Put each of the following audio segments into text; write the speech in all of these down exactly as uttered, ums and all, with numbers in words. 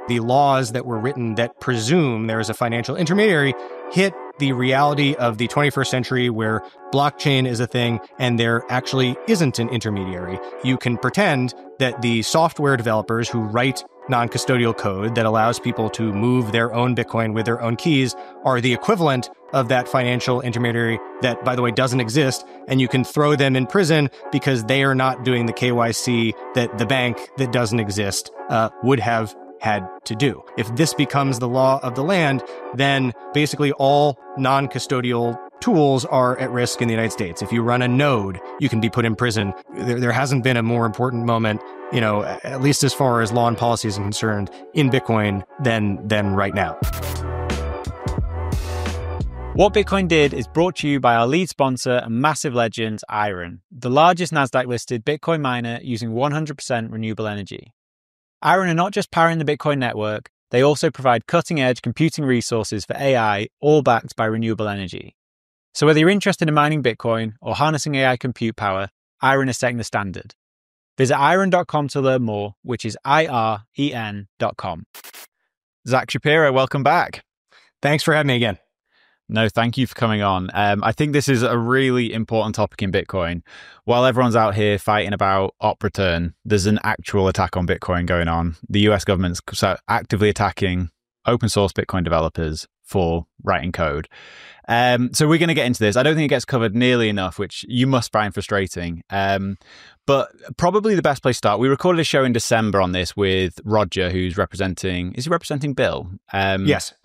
The laws that were written that presume there is a financial intermediary hit the reality of the twenty-first century where blockchain is a thing and there actually isn't an intermediary. You can pretend that the software developers who write non-custodial code that allows people to move their own Bitcoin with their own keys are the equivalent of that financial intermediary that, by the way, doesn't exist, and you can throw them in prison because they are not doing the K Y C that the bank that doesn't exist uh, would have had to do. If this becomes the law of the land, then basically all non-custodial tools are at risk in the United States. If you run a node, you can be put in prison. There, there hasn't been a more important moment, you know, at least as far as law and policy is concerned, in Bitcoin than than right now. What Bitcoin Did is brought to you by our lead sponsor and massive legend, Iron, the largest NASDAQ-listed Bitcoin miner using one hundred percent renewable energy. Iron are not just powering the Bitcoin network, they also provide cutting-edge computing resources for A I, all backed by renewable energy. So whether you're interested in mining Bitcoin or harnessing A I compute power, Iron is setting the standard. Visit iron dot com to learn more, which is I R E N dot com. Zach Shapiro, welcome back. Thanks for having me again. No, thank you for coming on. Um, I think this is a really important topic in Bitcoin. While everyone's out here fighting about op return, there's an actual attack on Bitcoin going on. The U S government's actively attacking open source Bitcoin developers for writing code. Um, so we're going to get into this. I don't think it gets covered nearly enough, which you must find frustrating. Um, but probably the best place to start, we recorded a show in December on this with Roger, who's representing, is he representing Bill? Um, yes.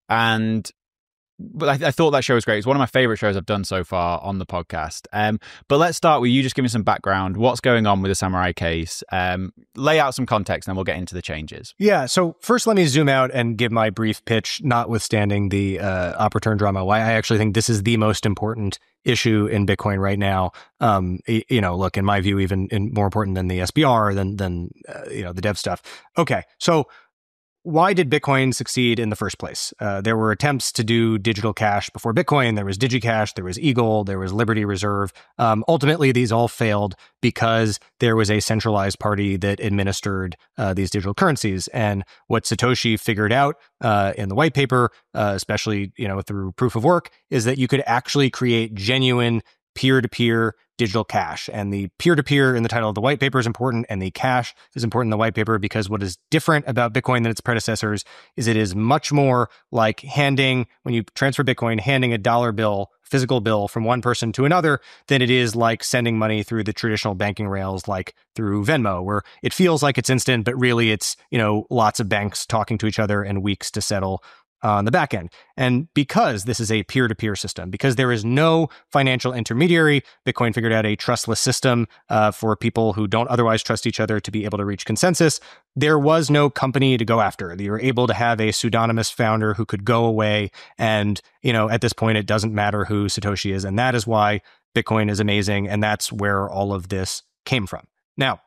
And But I, I thought that show was great. It's one of my favorite shows I've done so far on the podcast. Um, but let's start with you just giving some background. What's going on with the Samurai case? Um, lay out some context, and then we'll get into the changes. Yeah. So first, let me zoom out and give my brief pitch, notwithstanding the uh, op return drama, why I actually think this is the most important issue in Bitcoin right now. Um, you know, look, in my view, even in more important than the S B R, than than uh, you know the dev stuff. Okay, so why did Bitcoin succeed in the first place? Uh, there were attempts to do digital cash before Bitcoin. There was DigiCash, there was Eagle, there was Liberty Reserve. Um, ultimately, these all failed because there was a centralized party that administered uh, these digital currencies. And what Satoshi figured out uh, in the white paper, uh, especially you know through proof of work, is that you could actually create genuine peer-to-peer digital cash. And the peer-to-peer in the title of the white paper is important, and the cash is important in the white paper because what is different about Bitcoin than its predecessors is it is much more like handing, when you transfer Bitcoin, handing a dollar bill, physical bill from one person to another than it is like sending money through the traditional banking rails like through Venmo, where it feels like it's instant, but really it's, you know, lots of banks talking to each other and weeks to settle on the back end. And because this is a peer-to-peer system, because there is no financial intermediary, Bitcoin figured out a trustless system uh, for people who don't otherwise trust each other to be able to reach consensus. There was no company to go after. You were able to have a pseudonymous founder who could go away. And, you know, at this point, it doesn't matter who Satoshi is. And that is why Bitcoin is amazing. And that's where all of this came from. Now,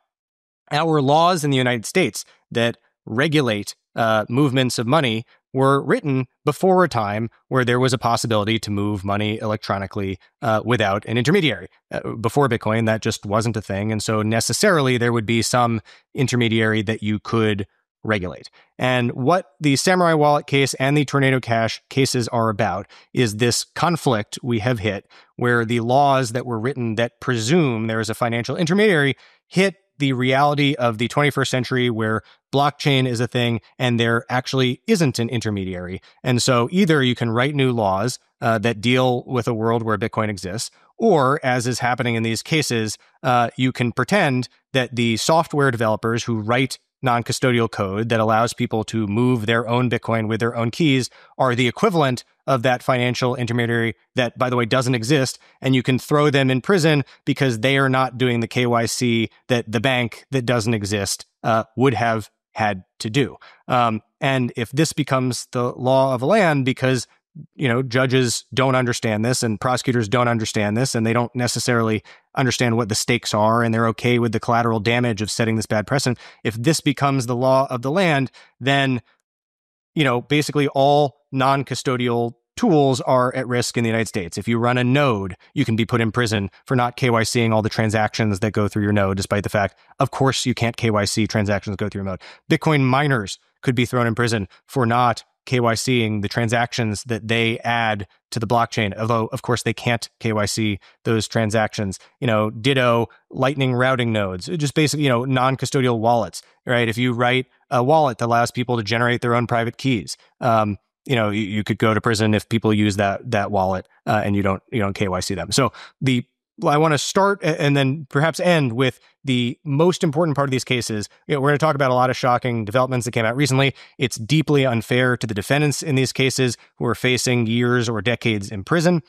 our laws in the United States that regulate uh, movements of money were written before a time where there was a possibility to move money electronically uh, without an intermediary. Uh, before Bitcoin, that just wasn't a thing. And so necessarily there would be some intermediary that you could regulate. And what the Samurai Wallet case and the Tornado Cash cases are about is this conflict we have hit where the laws that were written that presume there is a financial intermediary hit the reality of the twenty-first century where blockchain is a thing and there actually isn't an intermediary. And so either you can write new laws uh, that deal with a world where Bitcoin exists, or as is happening in these cases, uh, you can pretend that the software developers who write non-custodial code that allows people to move their own Bitcoin with their own keys are the equivalent of that financial intermediary that, by the way, doesn't exist. And you can throw them in prison because they are not doing the K Y C that the bank that doesn't exist uh, would have had to do. Um, and if this becomes the law of the land because you know, judges don't understand this and prosecutors don't understand this and they don't necessarily understand what the stakes are and they're okay with the collateral damage of setting this bad precedent. If this becomes the law of the land, then, you know, basically all non-custodial tools are at risk in the United States. If you run a node, you can be put in prison for not KYCing all the transactions that go through your node, despite the fact, of course, you can't K Y C transactions go through your node. Bitcoin miners could be thrown in prison for not KYCing the transactions that they add to the blockchain, although, of course, they can't K Y C those transactions. You know, ditto Lightning routing nodes, just basically, you know, non-custodial wallets, right? If you write a wallet that allows people to generate their own private keys, um, you know, you, you could go to prison if people use that that wallet uh, and you don't you don't K Y C them. So the I want to start and then perhaps end with the most important part of these cases. You know, we're going to talk about a lot of shocking developments that came out recently. It's deeply unfair to the defendants in these cases who are facing years or decades in prison.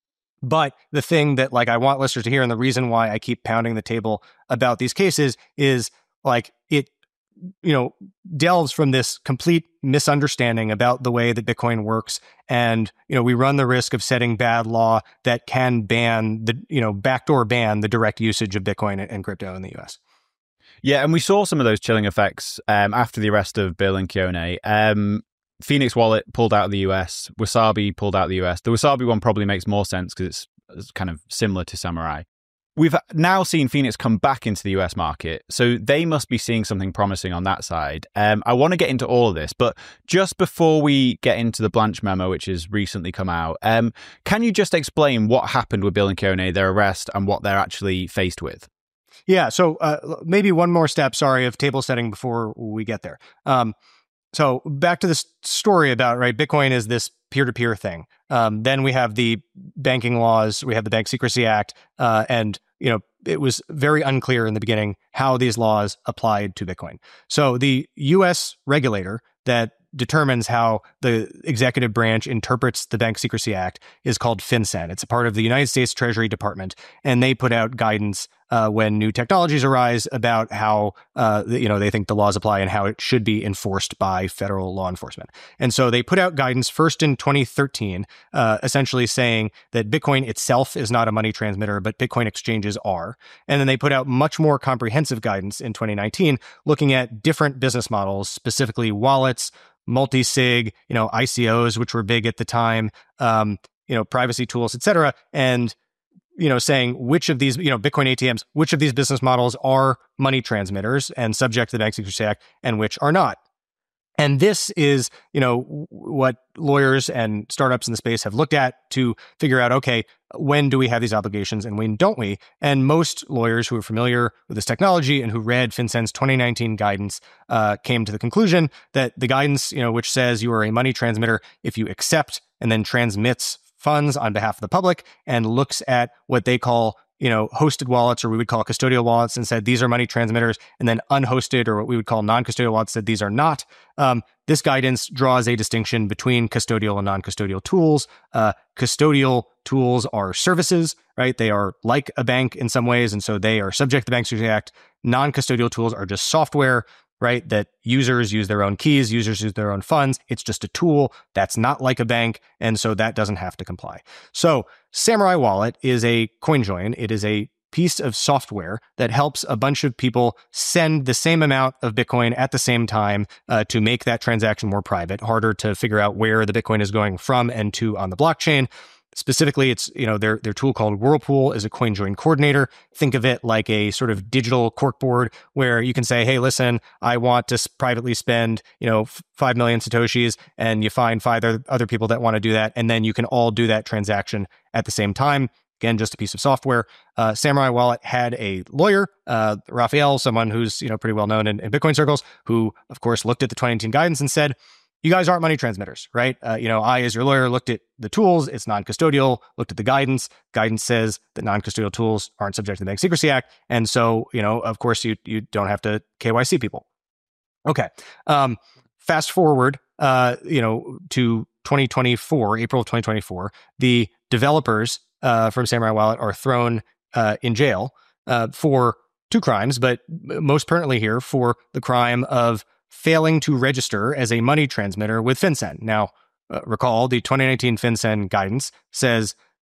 But the thing that, like, I want listeners to hear, and the reason why I keep pounding the table about these cases is, like, it, you know, delves from this complete misunderstanding about the way that Bitcoin works. And, you know, we run the risk of setting bad law that can ban the, you know, backdoor ban the direct usage of Bitcoin and crypto in the U S. Yeah, and we saw some of those chilling effects um, after the arrest of Bill and Keone. Um, Phoenix Wallet pulled out of the U S. Wasabi pulled out of the U S. The Wasabi one probably makes more sense because it's, it's kind of similar to Samurai. We've now seen Phoenix come back into the U S market, so they must be seeing something promising on that side. Um, I want to get into all of this, but just before we get into the Blanche memo, which has recently come out, um, can you just explain what happened with Bill and Keone, their arrest, and what they're actually faced with? Yeah, so uh, maybe one more step, sorry, of table setting before we get there. Um, so back to this story about, right, Bitcoin is this peer-to-peer thing. Um, then we have the banking laws, we have the Bank Secrecy Act, uh, and you know it was very unclear in the beginning how these laws applied to Bitcoin. So the U S regulator that determines how the executive branch interprets the Bank Secrecy Act is called FinCEN. It's a part of the United States Treasury Department, and they put out guidance uh, when new technologies arise about how uh, you know they think the laws apply and how it should be enforced by federal law enforcement. And so they put out guidance first in twenty thirteen, uh, essentially saying that Bitcoin itself is not a money transmitter, but Bitcoin exchanges are. And then they put out much more comprehensive guidance in twenty nineteen, looking at different business models, specifically wallets, multi-sig, you know, I C Os, which were big at the time, um, you know, privacy tools, et cetera. And, you know, saying which of these, you know, Bitcoin A T Ms, which of these business models are money transmitters and subject to the Bank Secrecy Act and which are not. And this is, you know, what lawyers and startups in the space have looked at to figure out, okay, when do we have these obligations and when don't we? And most lawyers who are familiar with this technology and who read FinCEN's twenty nineteen guidance uh, came to the conclusion that the guidance, you know, which says you are a money transmitter if you accept and then transmits funds on behalf of the public and looks at what they call, you know, hosted wallets, or we would call custodial wallets, and said these are money transmitters, and then unhosted, or what we would call non-custodial wallets, said these are not. Um, this guidance draws a distinction between custodial and non-custodial tools. Uh, custodial tools are services, right? They are like a bank in some ways, and so they are subject to the Bank Secrecy Act. Non-custodial tools are just software, right? That users use their own keys, users use their own funds. It's just a tool that's not like a bank, and so that doesn't have to comply. So Samurai Wallet is a CoinJoin. It is a piece of software that helps a bunch of people send the same amount of Bitcoin at the same time uh, to make that transaction more private, harder to figure out where the Bitcoin is going from and to on the blockchain. Specifically, it's, you know, their their tool called Whirlpool is a CoinJoin coordinator. Think of it like a sort of digital corkboard where you can say, hey, listen, I want to privately spend, you know, five million Satoshis, and you find five other people that want to do that. And then you can all do that transaction at the same time. Again, just a piece of software. Uh, Samurai Wallet had a lawyer, uh, Raphael, someone who's, you know, pretty well known in, in Bitcoin circles, who, of course, looked at the twenty nineteen guidance and said, you guys aren't money transmitters, right? Uh, you know, I, as your lawyer, looked at the tools. It's non-custodial. Looked at the guidance. Guidance says that non-custodial tools aren't subject to the Bank Secrecy Act. And so, you know, of course, you you don't have to K Y C people. Okay. Um, fast forward, uh, you know, to twenty twenty-four, April of twenty twenty-four, the developers uh, from Samurai Wallet are thrown uh, in jail uh, for two crimes, but most pertinently here for the crime of failing to register as a money transmitter with FinCEN. Now, uh, recall the twenty nineteen FinCEN guidance says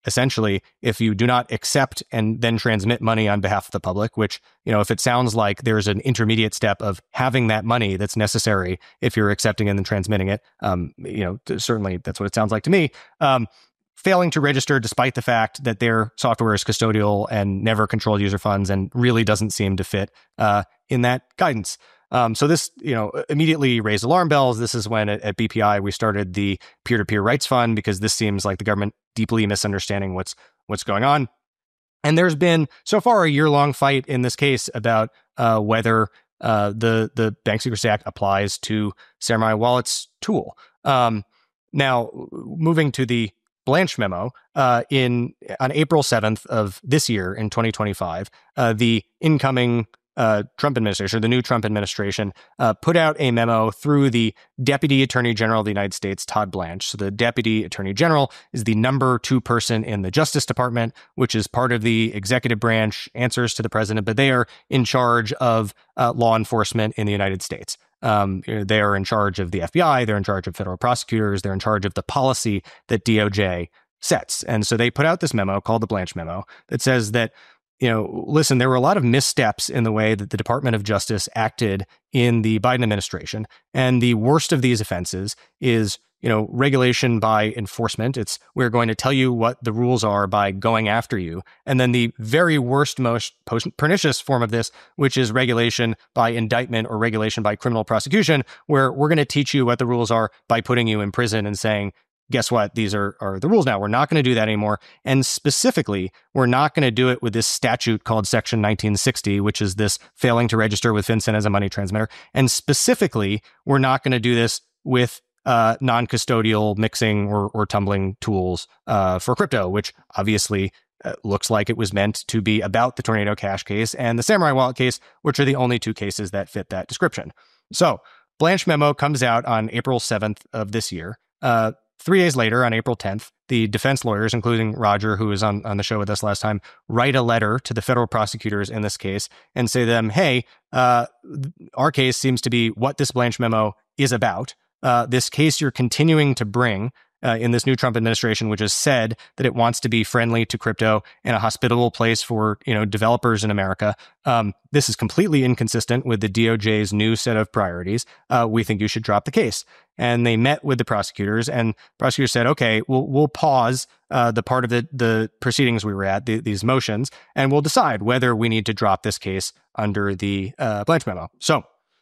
essentially, if you do not accept and then transmit money on behalf of the public, which, you know, if it sounds like there's an intermediate step of having that money that's necessary if you're accepting and then transmitting it, um, you know, certainly that's what it sounds like to me. Um, failing to register despite the fact that their software is custodial and never controlled user funds and really doesn't seem to fit uh, in that guidance. Um, so this, you know, immediately raised alarm bells. This is when at, at B P I we started the peer-to-peer rights fund, because this seems like the government deeply misunderstanding what's what's going on. And there's been so far a year-long fight in this case about uh, whether uh, the the Bank Secrecy Act applies to Samurai Wallet's tool. Um, now, moving to the Blanche memo, uh, in on April seventh of this year in twenty twenty-five, uh, the incoming Uh, Trump administration, the new Trump administration, uh, put out a memo through the Deputy Attorney General of the United States, Todd Blanche. So the Deputy Attorney General is the number two person in the Justice Department, which is part of the executive branch, answers to the president, but they are in charge of uh, law enforcement in the United States. Um, they are in charge of the F B I, they're in charge of federal prosecutors, they're in charge of the policy that D O J sets. And so they put out this memo called the Blanche memo that says that, you know, listen, there were a lot of missteps in the way that the Department of Justice acted in the Biden administration. And the worst of these offenses is, you know, regulation by enforcement. It's we're going to tell you what the rules are by going after you. And then the very worst, most pernicious form of this, which is regulation by indictment or regulation by criminal prosecution, where we're going to teach you what the rules are by putting you in prison and saying, guess what? These are, are the rules now. We're not going to do that anymore. And specifically, we're not going to do it with this statute called Section nineteen sixty, which is this failing to register with FinCEN as a money transmitter. And specifically, we're not going to do this with uh, non-custodial mixing or, or tumbling tools uh, for crypto, which obviously uh, looks like it was meant to be about the Tornado Cash case and the Samurai Wallet case, which are the only two cases that fit that description. So Blanche memo comes out on April seventh of this year. Uh, Three days later, on April tenth, the defense lawyers, including Roger, who was on, on the show with us last time, write a letter to the federal prosecutors in this case and say to them, hey, uh, our case seems to be what this Blanche memo is about. Uh, this case you're continuing to bring uh, in this new Trump administration, which has said that it wants to be friendly to crypto and a hospitable place for, you know, developers in America. Um, this is completely inconsistent with the D O J's new set of priorities. Uh, we think you should drop the case. And they met with the prosecutors, and prosecutors said, okay, we'll, we'll pause uh, the part of the, the proceedings we were at, the, these motions, and we'll decide whether we need to drop this case under the uh, Blanche memo. So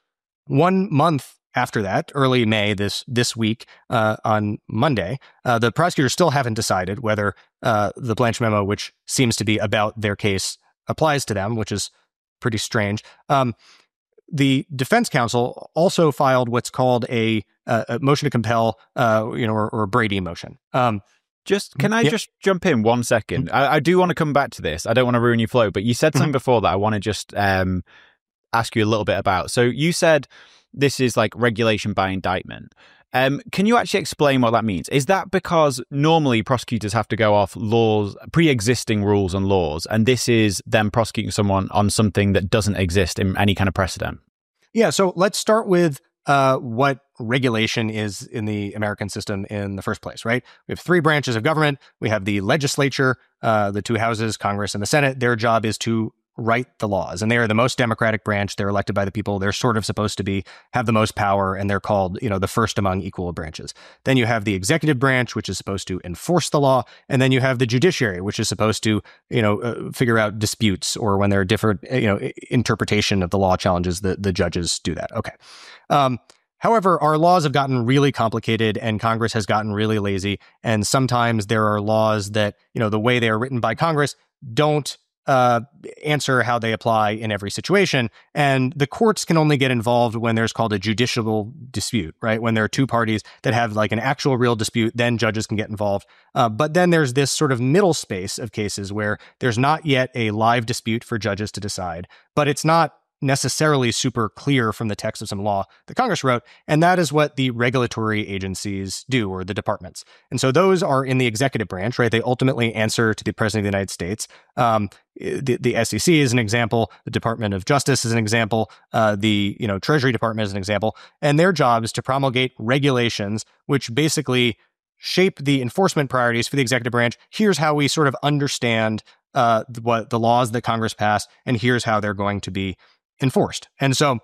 one month after that, early May, this this week, uh, on Monday, uh, the prosecutors still haven't decided whether uh, the Blanche memo, which seems to be about their case, applies to them, which is pretty strange. Um, the defense counsel also filed what's called a, a motion to compel, uh, you know, or, or a Brady motion. Um, Just can I yeah. just jump in one second? Mm-hmm. I, I do want to come back to this. I don't want to ruin your flow, but you said something mm-hmm. before that I want to just um, ask you a little bit about. So you said this is like regulation by indictment. Um, can you actually explain what that means? Is that because normally prosecutors have to go off laws, pre-existing rules and laws, and this is them prosecuting someone on something that doesn't exist in any kind of precedent? Yeah, so let's start with uh, what regulation is in the American system in the first place, right? We have three branches of government. We have the legislature, uh, the two houses, Congress and the Senate. Their job is to write the laws, and they are the most democratic branch. They're elected by the people. They're sort of supposed to be have the most power, and they're called, you know, the first among equal branches. Then you have the executive branch, which is supposed to enforce the law, and then you have the judiciary, which is supposed to, you know, uh, figure out disputes or when there are different, you know, interpretation of the law challenges. The the judges do that. Okay. Um, However, our laws have gotten really complicated and Congress has gotten really lazy. And sometimes there are laws that, you know, the way they are written by Congress don't uh, answer how they apply in every situation. And the courts can only get involved when there's called a judicial dispute, right? When there are two parties that have like an actual real dispute, then judges can get involved. Uh, but then there's this sort of middle space of cases where there's not yet a live dispute for judges to decide, but it's not necessarily super clear from the text of some law that Congress wrote. And that is what the regulatory agencies do, or the departments. And so those are in the executive branch, right? They ultimately answer to the President of the United States. Um, the, the S E C is an example. The Department of Justice is an example. Uh, the, you know, Treasury Department is an example. And their job is to promulgate regulations, which basically shape the enforcement priorities for the executive branch. Here's how we sort of understand uh, what the laws that Congress passed, and here's how they're going to be enforced. And so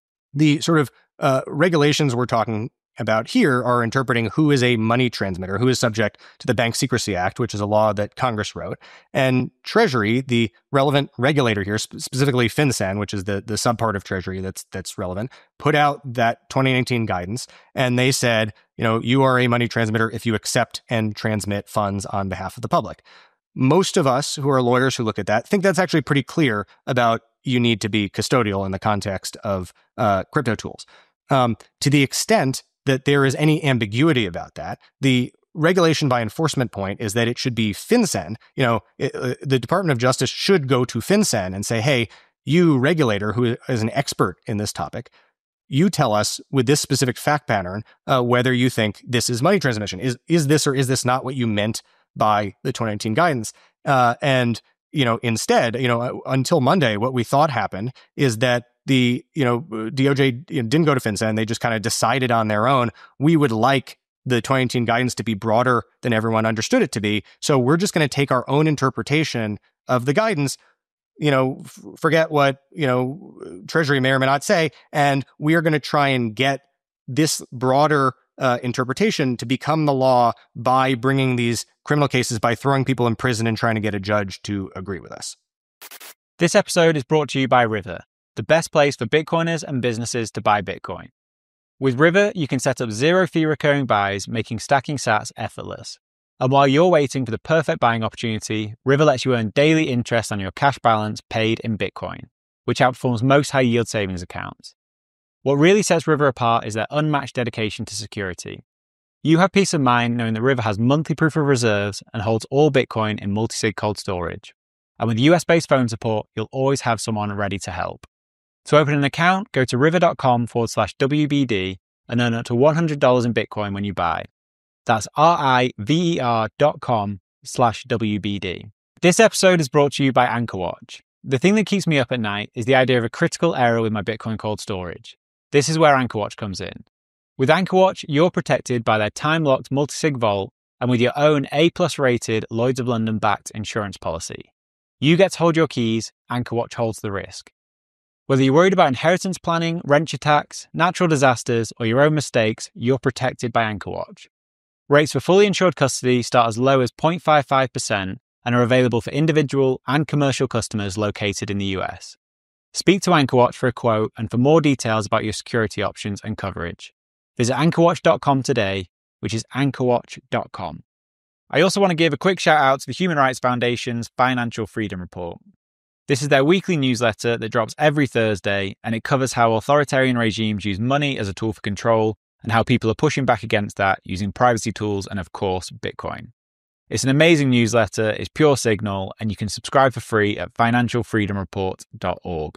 the sort of uh, regulations we're talking about here are interpreting who is a money transmitter, who is subject to the Bank Secrecy Act, which is a law that Congress wrote. And Treasury, the relevant regulator here, specifically FinCEN, which is the, the subpart of Treasury that's that's relevant, put out that twenty nineteen guidance. And they said, you know, you are a money transmitter if you accept and transmit funds on behalf of the public. Most of us who are lawyers who look at that think that's actually pretty clear about you need to be custodial in the context of uh, crypto tools. Um, to the extent that there is any ambiguity about that, the regulation by enforcement point is that it should be FinCEN. You know, it, uh, the Department of Justice should go to FinCEN and say, hey, you regulator who is an expert in this topic, you tell us with this specific fact pattern uh, whether you think this is money transmission. Is is this or is this not what you meant by the twenty nineteen guidance? Uh, and, you know, instead, you know, until Monday, what we thought happened is that the, you know, D O J you know, didn't go to FinCEN. They just kind of decided on their own, we would like the twenty nineteen guidance to be broader than everyone understood it to be. So we're just going to take our own interpretation of the guidance, you know, f- forget what, you know, Treasury may or may not say, and we are going to try and get this broader uh, interpretation to become the law by bringing these criminal cases, by throwing people in prison and trying to get a judge to agree with us. This episode is brought to you by River, the best place for Bitcoiners and businesses to buy Bitcoin. With River, you can set up zero-fee recurring buys, making stacking sats effortless. And while you're waiting for the perfect buying opportunity, River lets you earn daily interest on your cash balance paid in Bitcoin, which outperforms most high-yield savings accounts. What really sets River apart is their unmatched dedication to security. You have peace of mind knowing that River has monthly proof of reserves and holds all Bitcoin in multi-sig cold storage. And with U S-based phone support, you'll always have someone ready to help. To open an account, go to river.com forward slash WBD and earn up to one hundred dollars in Bitcoin when you buy. That's R-I-V-E-R dot com slash WBD. This episode is brought to you by AnchorWatch. The thing that keeps me up at night is the idea of a critical error with my Bitcoin cold storage. This is where AnchorWatch comes in. With AnchorWatch, you're protected by their time-locked multi-sig vault and with your own A-plus rated Lloyds of London-backed insurance policy. You get to hold your keys, AnchorWatch holds the risk. Whether you're worried about inheritance planning, wrench attacks, natural disasters, or your own mistakes, you're protected by AnchorWatch. Rates for fully insured custody start as low as zero point five five percent and are available for individual and commercial customers located in the U S. Speak to AnchorWatch for a quote and for more details about your security options and coverage. Visit anchor watch dot com today, which is anchor watch dot com. I also want to give a quick shout out to the Human Rights Foundation's Financial Freedom Report. This is their weekly newsletter that drops every Thursday, and it covers how authoritarian regimes use money as a tool for control and how people are pushing back against that using privacy tools and, of course, Bitcoin. It's an amazing newsletter, it's pure signal, and you can subscribe for free at financial freedom report dot org.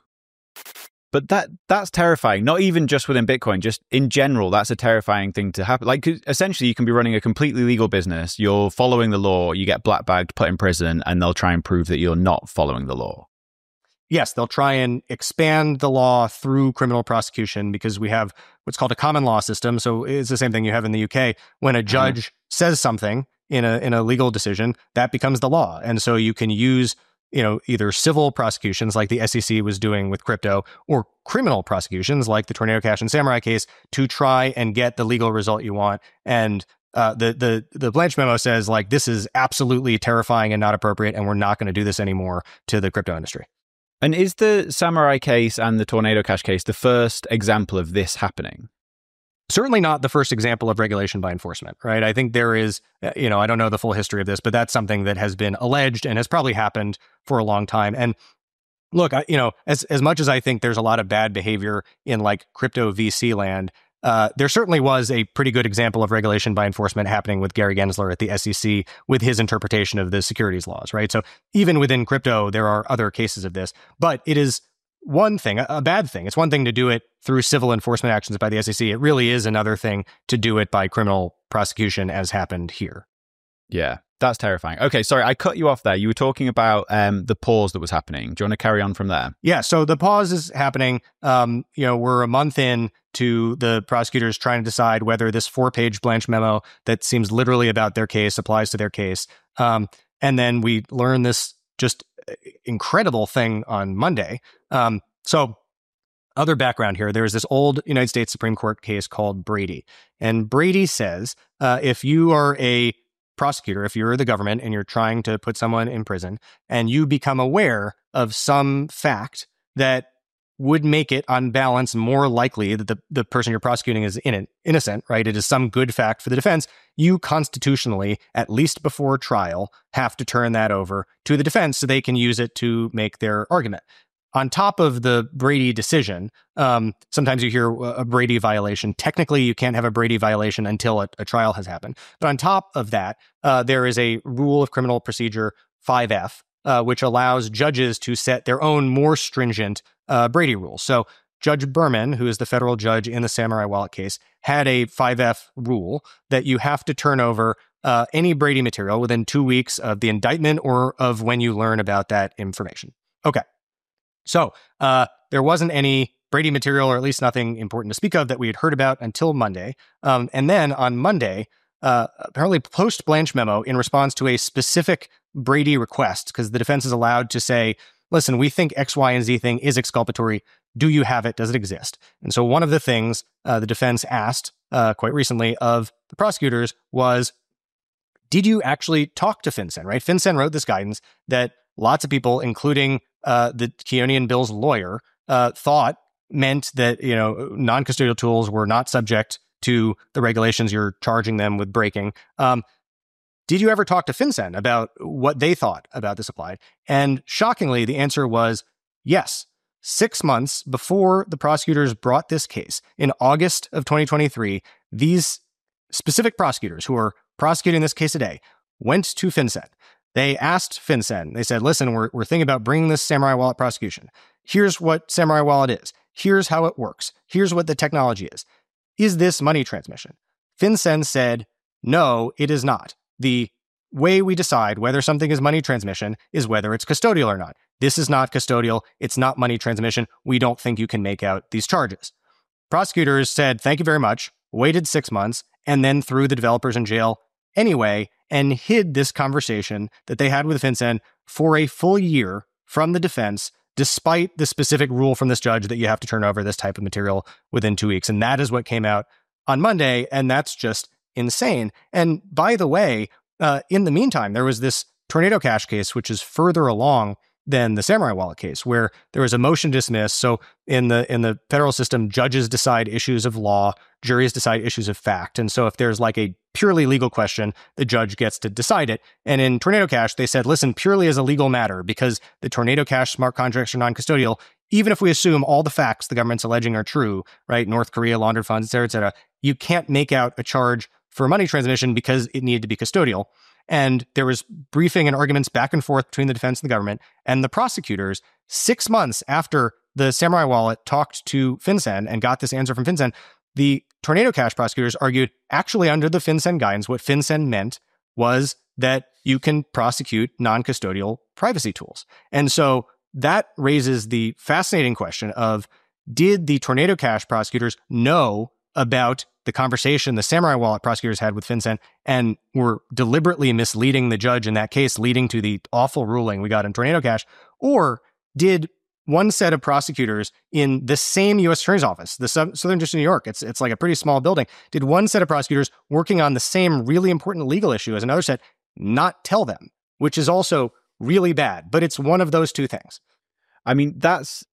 But that that's terrifying, not even just within Bitcoin, just in general, that's a terrifying thing to happen. Like, essentially, you can be running a completely legal business, you're following the law, you get black bagged, put in prison, and they'll try and prove that you're not following the law. Yes, they'll try and expand the law through criminal prosecution because we have what's called a common law system. So it's the same thing you have in the U K. When a judge mm-hmm. says something in a in a legal decision, that becomes the law. And so you can use, you know, either civil prosecutions like the S E C was doing with crypto or criminal prosecutions like the Tornado Cash and Samurai case to try and get the legal result you want. And uh, the the the Blanche memo says, like, this is absolutely terrifying and not appropriate, and we're not going to do this anymore to the crypto industry. And is the Samurai case and the Tornado Cash case the first example of this happening? Certainly not the first example of regulation by enforcement, right? I think there is, you know, I don't know the full history of this, but that's something that has been alleged and has probably happened for a long time. And look, I, you know, as as much as I think there's a lot of bad behavior in like crypto V C land, uh, there certainly was a pretty good example of regulation by enforcement happening with Gary Gensler at the S E C with his interpretation of the securities laws, right? So even within crypto, there are other cases of this, but it is one thing, a bad thing. It's one thing to do it through civil enforcement actions by the S E C. It really is another thing to do it by criminal prosecution, as happened here. Yeah, that's terrifying. Okay, sorry, I cut you off there. You were talking about um, the pause that was happening. Do you want to carry on from there? Yeah, so the pause is happening. Um, you know, we're a month in to the prosecutors trying to decide whether this four-page Blanche memo that seems literally about their case applies to their case. Um, and then we learn this just incredible thing on Monday. Um, so other background here, there is this old United States Supreme Court case called Brady. And Brady says uh, if you are a prosecutor, if you're the government and you're trying to put someone in prison and you become aware of some fact that would make it on balance more likely that the, the person you're prosecuting is in, innocent, right? It is some good fact for the defense. You constitutionally, at least before trial, have to turn that over to the defense so they can use it to make their argument. On top of the Brady decision, um, sometimes you hear a Brady violation. Technically, you can't have a Brady violation until a, a trial has happened. But on top of that, uh, there is a rule of criminal procedure five F, uh, which allows judges to set their own more stringent uh, Brady rules. So Judge Berman, who is the federal judge in the Samurai Wallet case, had a five F rule that you have to turn over uh, any Brady material within two weeks of the indictment or of when you learn about that information. Okay. So uh, there wasn't any Brady material, or at least nothing important to speak of that we had heard about until Monday. Um, and then on Monday, uh, apparently post Blanche memo in response to a specific Brady request, because the defense is allowed to say, listen, we think X, Y, and Z thing is exculpatory. Do you have it? Does it exist? And so one of the things uh, the defense asked uh, quite recently of the prosecutors was, did you actually talk to FinCEN, right? FinCEN wrote this guidance that lots of people, including uh, the Keonian Bill's lawyer, uh, thought meant that, you know, non-custodial tools were not subject to the regulations you're charging them with breaking. Um, did you ever talk to FinCEN about what they thought about this applied? And shockingly, the answer was yes. Six months before the prosecutors brought this case, in August of twenty twenty-three, these specific prosecutors who are prosecuting this case today went to FinCEN. They asked FinCEN, they said, listen, we're, we're thinking about bringing this Samurai Wallet prosecution. Here's what Samurai Wallet is. Here's how it works. Here's what the technology is. Is this money transmission? FinCEN said, no, it is not. The way we decide whether something is money transmission is whether it's custodial or not. This is not custodial. It's not money transmission. We don't think you can make out these charges. Prosecutors said, thank you very much, waited six months, and then threw the developers in jail anyway, and hid this conversation that they had with FinCEN for a full year from the defense, despite the specific rule from this judge that you have to turn over this type of material within two weeks. And that is what came out on Monday, and that's just insane. And by the way, uh, in the meantime, there was this Tornado Cash case, which is further along than the Samurai Wallet case, where there was a motion to dismiss. So in the in the federal system, judges decide issues of law, juries decide issues of fact. And so if there's like a purely legal question, the judge gets to decide it. And in Tornado Cash, they said, listen, purely as a legal matter, because the Tornado Cash smart contracts are non-custodial, even if we assume all the facts the government's alleging are true, right? North Korea, laundered funds, et cetera, et cetera, you can't make out a charge for money transmission because it needed to be custodial. And there was briefing and arguments back and forth between the defense and the government. And the prosecutors, six months after the Samurai Wallet talked to FinCEN and got this answer from FinCEN, the Tornado Cash prosecutors argued, actually under the FinCEN guidance, what FinCEN meant was that you can prosecute non-custodial privacy tools. And so that raises the fascinating question of, did the Tornado Cash prosecutors know about the conversation the Samurai Wallet prosecutors had with FinCEN and were deliberately misleading the judge in that case, leading to the awful ruling we got in Tornado Cash? Or did one set of prosecutors in the same U S Attorney's Office, the Southern District of New York, it's it's like a pretty small building, did one set of prosecutors working on the same really important legal issue as another set not tell them, which is also really bad, but it's one of those two things. I mean, that's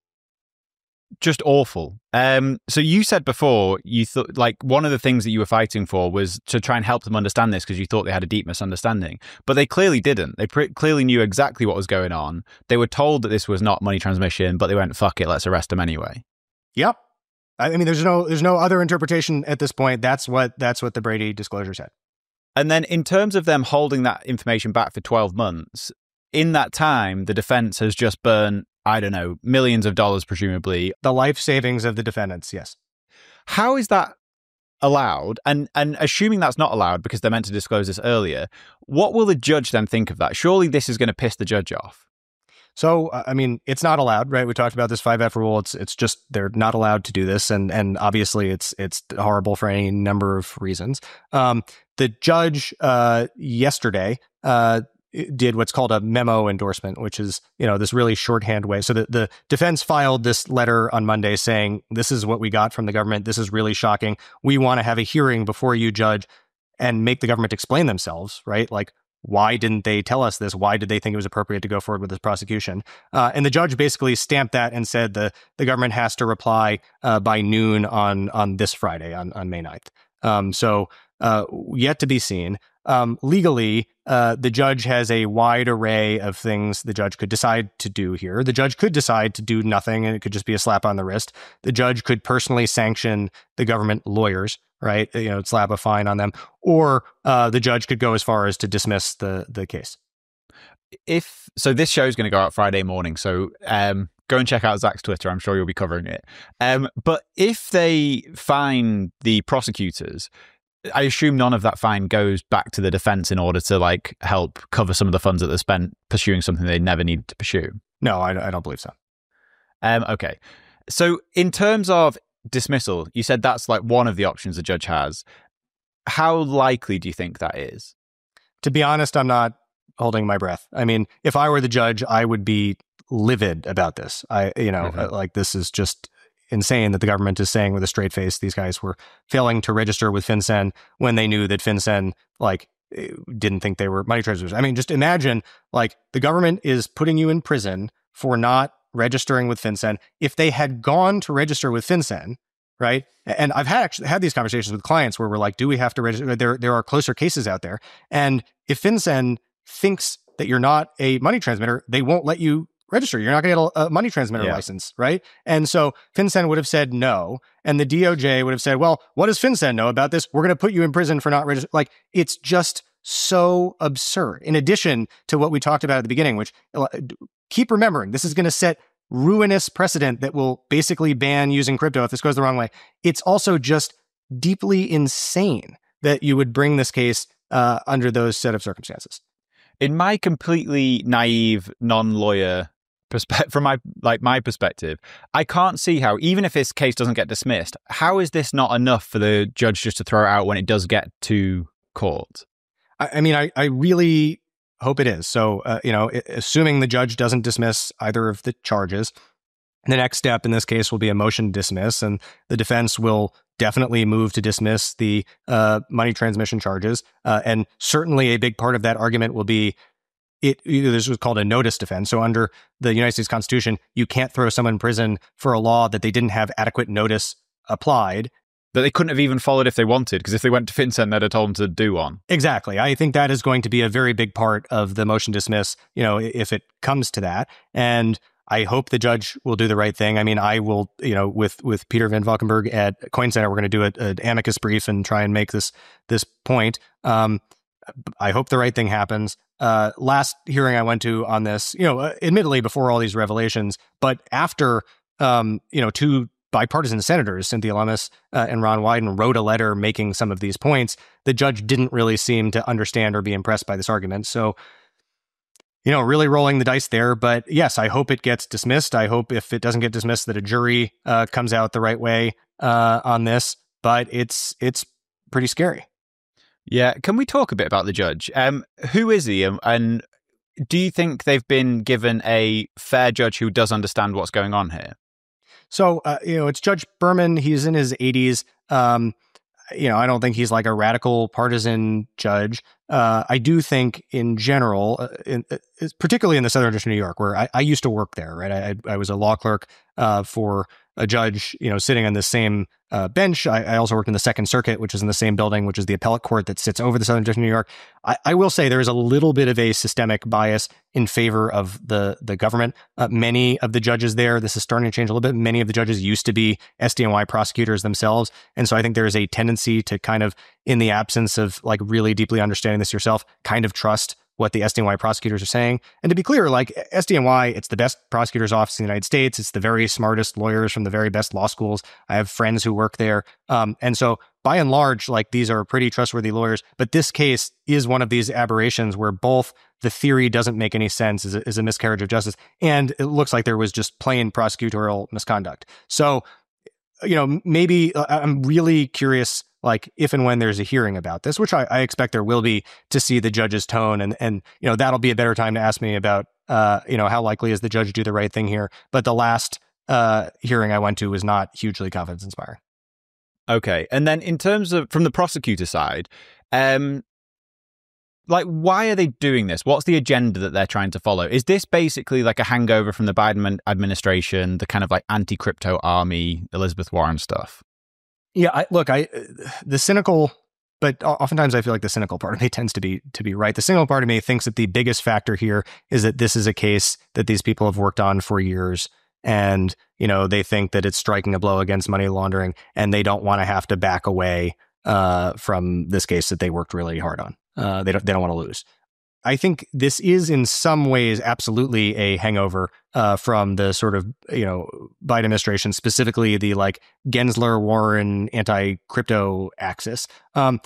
just awful. Um, so you said before, you thought like one of the things that you were fighting for was to try and help them understand this because you thought they had a deep misunderstanding, but they clearly didn't. They pre- clearly knew exactly what was going on. They were told that this was not money transmission, but they went, fuck it, let's arrest them anyway. Yep. I mean, there's no there's no other interpretation at this point. That's what that's what the Brady disclosure said. And then in terms of them holding that information back for twelve months, in that time, the defense has just burned, I don't know, millions of dollars, presumably. The life savings of the defendants, yes. How is that allowed? And and assuming that's not allowed because they're meant to disclose this earlier, what will the judge then think of that? Surely this is going to piss the judge off. So, I mean, it's not allowed, right? We talked about this five F rule. It's it's just they're not allowed to do this, and and obviously it's it's horrible for any number of reasons. Um, the judge uh, yesterday uh, did what's called a memo endorsement, which is, you know, this really shorthand way. So the, the defense filed this letter on Monday saying, this is what we got from the government. This is really shocking. We want to have a hearing before you, judge, and make the government explain themselves, right? Like, why didn't they tell us this? Why did they think it was appropriate to go forward with this prosecution? Uh, and the judge basically stamped that and said the, the government has to reply uh, by noon on on this Friday, on, on May ninth. Um, so uh, yet to be seen. Um, legally, uh, the judge has a wide array of things the judge could decide to do here. The judge could decide to do nothing, and it could just be a slap on the wrist. The judge could personally sanction the government lawyers, right? You know, slap a fine on them, or uh, the judge could go as far as to dismiss the the case. If so, this show is going to go out Friday morning. So um, go and check out Zach's Twitter. I'm sure you'll be covering it. Um, but if they fine the prosecutors, I assume none of that fine goes back to the defense in order to like help cover some of the funds that they spent pursuing something they never needed to pursue. No, I, I don't believe so. Um, okay. So in terms of dismissal, you said that's like one of the options the judge has. How likely do you think that is? To be honest, I'm not holding my breath. I mean, if I were the judge, I would be livid about this. I, you know, mm-hmm. like this is just insane that the government is saying with a straight face these guys were failing to register with FinCEN when they knew that FinCEN like didn't think they were money transmitters. I mean, just imagine like the government is putting you in prison for not registering with FinCEN. If they had gone to register with FinCEN, right? And I've had actually had these conversations with clients where we're like, do we have to register? There, there are closer cases out there. And if FinCEN thinks that you're not a money transmitter, they won't let you register. You're not going to get a money transmitter yeah. license, right? And so FinCEN would have said no. And the D O J would have said, well, what does FinCEN know about this? We're going to put you in prison for not registering. Like, it's just so absurd. In addition to what we talked about at the beginning, which keep remembering, this is going to set ruinous precedent that will basically ban using crypto if this goes the wrong way. It's also just deeply insane that you would bring this case uh, under those set of circumstances. In my completely naive, non-lawyer perspective, from my like my perspective, I can't see how, even if this case doesn't get dismissed, how is this not enough for the judge just to throw it out when it does get to court? I, I mean, I, I really hope it is. So, uh, you know, assuming the judge doesn't dismiss either of the charges, the next step in this case will be a motion to dismiss, and the defense will definitely move to dismiss the uh, money transmission charges. Uh, and certainly a big part of that argument will be it. This was called a notice defense. So under the United States Constitution, you can't throw someone in prison for a law that they didn't have adequate notice applied. That they couldn't have even followed if they wanted, because if they went to FinCEN, they'd have told them to do one. Exactly. I think that is going to be a very big part of the motion to dismiss, you know, if it comes to that. And I hope the judge will do the right thing. I mean, I will, you know, with with Peter Van Valkenburg at Coin Center, we're going to do an amicus brief and try and make this this point. Um, I hope the right thing happens. Uh, last hearing I went to on this, you know, admittedly before all these revelations, but after, um, you know, two bipartisan senators, Cynthia Lummis uh, and Ron Wyden, wrote a letter making some of these points, the judge didn't really seem to understand or be impressed by this argument. So, you know, really rolling the dice there. But yes, I hope it gets dismissed. I hope if it doesn't get dismissed that a jury uh, comes out the right way uh, on this. But it's it's pretty scary. Yeah. Can we talk a bit about the judge? Um, who is he? And do you think they've been given a fair judge who does understand what's going on here? So, uh, you know, it's Judge Berman. He's in his eighties. Um, you know, I don't think he's like a radical partisan judge. Uh, I do think in general, uh, in, uh, particularly in the Southern District of New York, where I, I used to work there, right? I, I was a law clerk uh, for a judge, you know, sitting on the same uh, bench. I, I also worked in the Second Circuit, which is in the same building, which is the appellate court that sits over the Southern District of New York. I, I will say there is a little bit of a systemic bias in favor of the the government. Uh, many of the judges there, this is starting to change a little bit. Many of the judges used to be S D N Y prosecutors themselves. And so I think there is a tendency to kind of, in the absence of like really deeply understanding this yourself, kind of trust what the S D N Y prosecutors are saying. And to be clear, like S D N Y, it's the best prosecutor's office in the United States. It's the very smartest lawyers from the very best law schools. I have friends who work there. Um, and so by and large, like these are pretty trustworthy lawyers. But this case is one of these aberrations where both the theory doesn't make any sense, is a, is a miscarriage of justice, and it looks like there was just plain prosecutorial misconduct. So, you know, maybe uh, I'm really curious, like if and when there's a hearing about this, which I, I expect there will be, to see the judge's tone, and and you know that'll be a better time to ask me about uh you know how likely is the judge to do the right thing here. But the last uh hearing I went to was not hugely confidence inspiring. Okay, and then in terms of from the prosecutor side, um. Like, why are they doing this? What's the agenda that they're trying to follow? Is this basically like a hangover from the Biden administration, the kind of like anti-crypto army, Elizabeth Warren stuff? Yeah, I, look, I the cynical, but oftentimes I feel like the cynical part of me tends to be to be right. The cynical part of me thinks that the biggest factor here is that this is a case that these people have worked on for years, and you know they think that it's striking a blow against money laundering, and they don't want to have to back away uh, from this case that they worked really hard on. Uh, they don't they don't want to lose. I think this is in some ways absolutely a hangover uh, from the sort of, you know, Biden administration, specifically the like Gensler Warren anti-crypto axis. Um,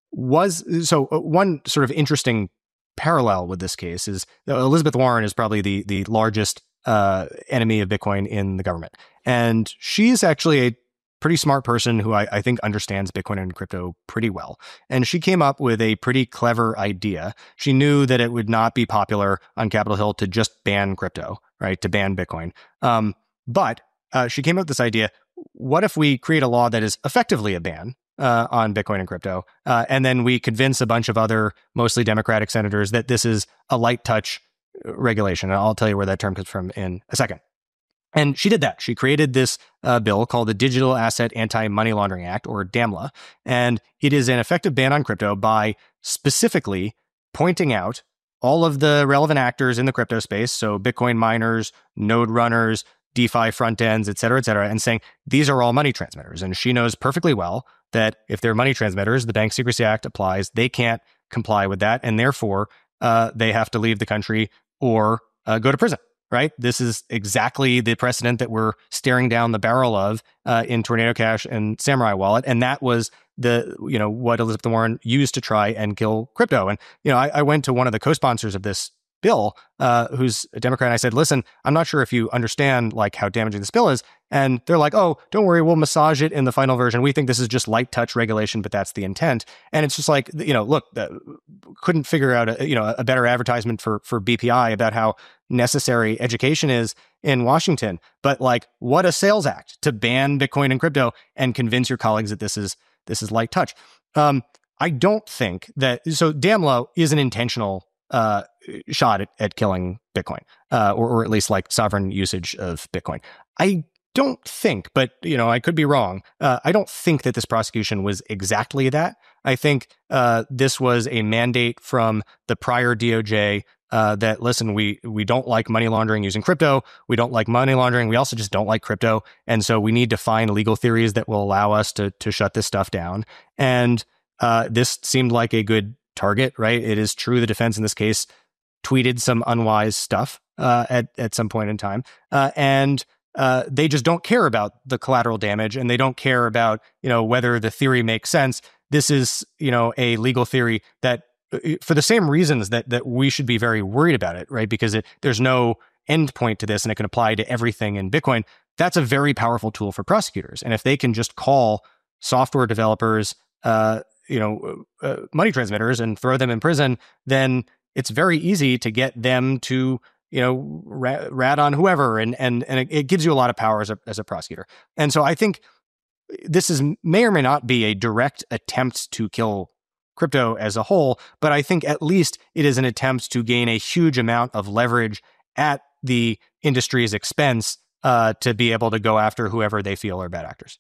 was so one sort of interesting parallel with this case is Elizabeth Warren is probably the the largest uh, enemy of Bitcoin in the government, and she's actually a pretty smart person who I, I think understands Bitcoin and crypto pretty well. And she came up with a pretty clever idea. She knew that it would not be popular on Capitol Hill to just ban crypto, right? To ban Bitcoin. Um, but uh, she came up with this idea. What if we create a law that is effectively a ban uh, on Bitcoin and crypto? Uh, and then we convince a bunch of other, mostly Democratic senators that this is a light touch regulation. And I'll tell you where that term comes from in a second. And she did that. She created this uh, bill called the Digital Asset Anti-Money Laundering Act, or DAMLA. And it is an effective ban on crypto by specifically pointing out all of the relevant actors in the crypto space, so Bitcoin miners, node runners, DeFi front ends, et cetera, et cetera, and saying these are all money transmitters. And she knows perfectly well that if they're money transmitters, the Bank Secrecy Act applies. They can't comply with that. And therefore, uh, they have to leave the country or uh, go to prison. Right? This is exactly the precedent that we're staring down the barrel of uh, in Tornado Cash and Samurai Wallet. And that was the, you know, what Elizabeth Warren used to try and kill crypto. And, you know, I, I went to one of the co-sponsors of this bill, uh, who's a Democrat, and I said, listen, I'm not sure if you understand like how damaging this bill is. And they're like, oh, don't worry, we'll massage it in the final version. We think this is just light touch regulation, but that's the intent. And it's just like, you know, look, uh, couldn't figure out a, you know, a better advertisement for, for B P I about how necessary education is in Washington. But like, what a sales act to ban Bitcoin and crypto and convince your colleagues that this is, this is light touch. Um, I don't think that, so DAMLA is an intentional uh, shot at, at killing Bitcoin, uh, or, or at least like sovereign usage of Bitcoin. I don't think, but you know, I could be wrong. Uh, I don't think that this prosecution was exactly that. I think uh, this was a mandate from the prior D O J uh, that, listen, we we don't like money laundering using crypto. We don't like money laundering. We also just don't like crypto. And so we need to find legal theories that will allow us to to shut this stuff down. And uh, this seemed like a good target, right? It is true the defense in this case tweeted some unwise stuff uh, at, at some point in time. Uh, and uh, they just don't care about the collateral damage, and they don't care about, you know, whether the theory makes sense. This is, you know, a legal theory that for the same reasons that that we should be very worried about it, right? Because it, there's no end point to this and it can apply to everything in Bitcoin. That's a very powerful tool for prosecutors. And if they can just call software developers, uh, you know, uh, money transmitters and throw them in prison, then it's very easy to get them to, you know, rat, rat on whoever. And and and it, it gives you a lot of power as a, as a prosecutor. And so I think this is may or may not be a direct attempt to kill crypto as a whole, but I think at least it is an attempt to gain a huge amount of leverage at the industry's expense uh, to be able to go after whoever they feel are bad actors.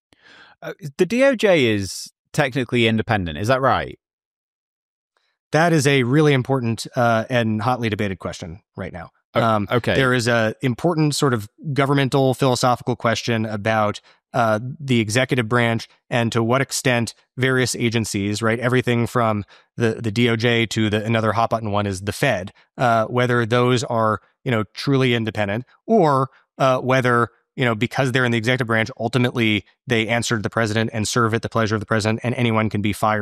Uh, the D O J is technically independent, is that right? That is a really important uh, and hotly debated question right now. Um, okay. There is a important sort of governmental philosophical question about uh, the executive branch and to what extent various agencies, right, everything from the, the D O J to the another hot button one is the Fed, uh, whether those are, you know, truly independent, or uh, whether, you know, because they're in the executive branch, ultimately they answer to the president and serve at the pleasure of the president, and anyone can be fired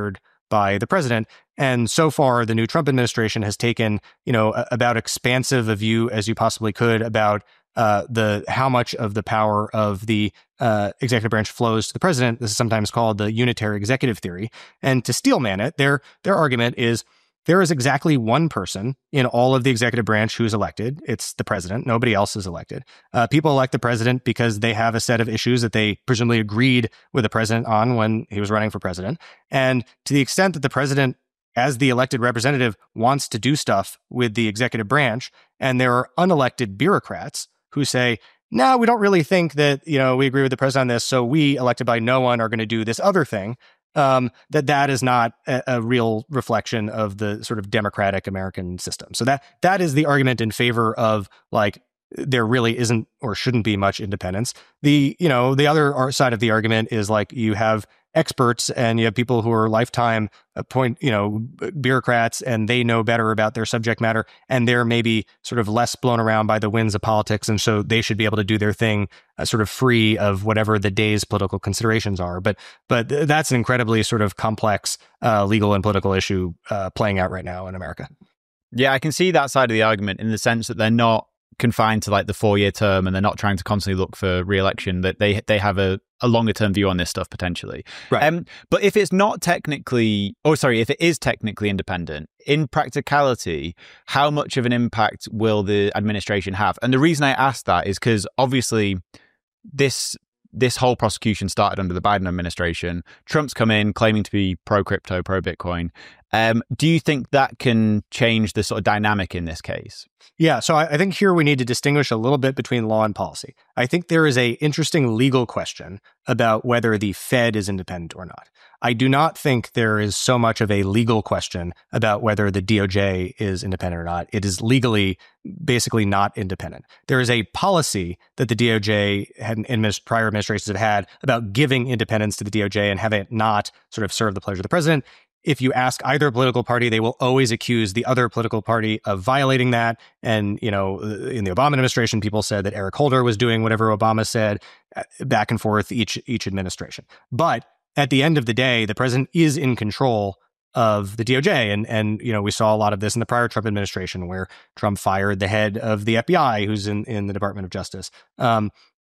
by the president. And so far, the new Trump administration has taken, you know, a, about expansive a view as you possibly could about uh, the how much of the power of the uh, executive branch flows to the president. This is sometimes called the unitary executive theory. And to steelman it, their their argument is there is exactly one person in all of the executive branch who's elected. It's the president. Nobody else is elected. Uh, people elect the president because they have a set of issues that they presumably agreed with the president on when he was running for president. And to the extent that the president, as the elected representative, wants to do stuff with the executive branch, and there are unelected bureaucrats who say, no, we don't really think that, you know, we agree with the president on this, so we, elected by no one, are going to do this other thing. Um, that that is not a, a real reflection of the sort of democratic American system. So that that is the argument in favor of, like, there really isn't or shouldn't be much independence. The, you know, the other side of the argument is, like, you have experts and you have people who are lifetime appoint, you know, bureaucrats, and they know better about their subject matter, and they're maybe sort of less blown around by the winds of politics, and so they should be able to do their thing uh, sort of free of whatever the day's political considerations are. But but that's an incredibly sort of complex uh, legal and political issue uh, playing out right now in America. Yeah, I can see that side of the argument in the sense that they're not confined to like the four-year term, and they're not trying to constantly look for re-election, that they they have a, a longer-term view on this stuff potentially. Right. Um, but if it's not technically, or sorry, if it is technically independent, in practicality, how much of an impact will the administration have? And the reason I ask that is because obviously this this whole prosecution started under the Biden administration. Trump's come in claiming to be pro-crypto, pro-Bitcoin. Um, do you think that can change the sort of dynamic in this case? Yeah, so I, I think here we need to distinguish a little bit between law and policy. I think there is a interesting legal question about whether the Fed is independent or not. I do not think there is so much of a legal question about whether the D O J is independent or not. It is legally basically not independent. There is a policy that the D O J had, administ- prior administrations have had about giving independence to the D O J and having it not sort of serve the pleasure of the president. If you ask either political party, they will always accuse the other political party of violating that. And, you know, in the Obama administration, people said that Eric Holder was doing whatever Obama said, back and forth each each administration. But at the end of the day, the president is in control of the D O J. And, and you know, we saw a lot of this in the prior Trump administration, where Trump fired the head of the F B I, who's in, in the Department of Justice. Um,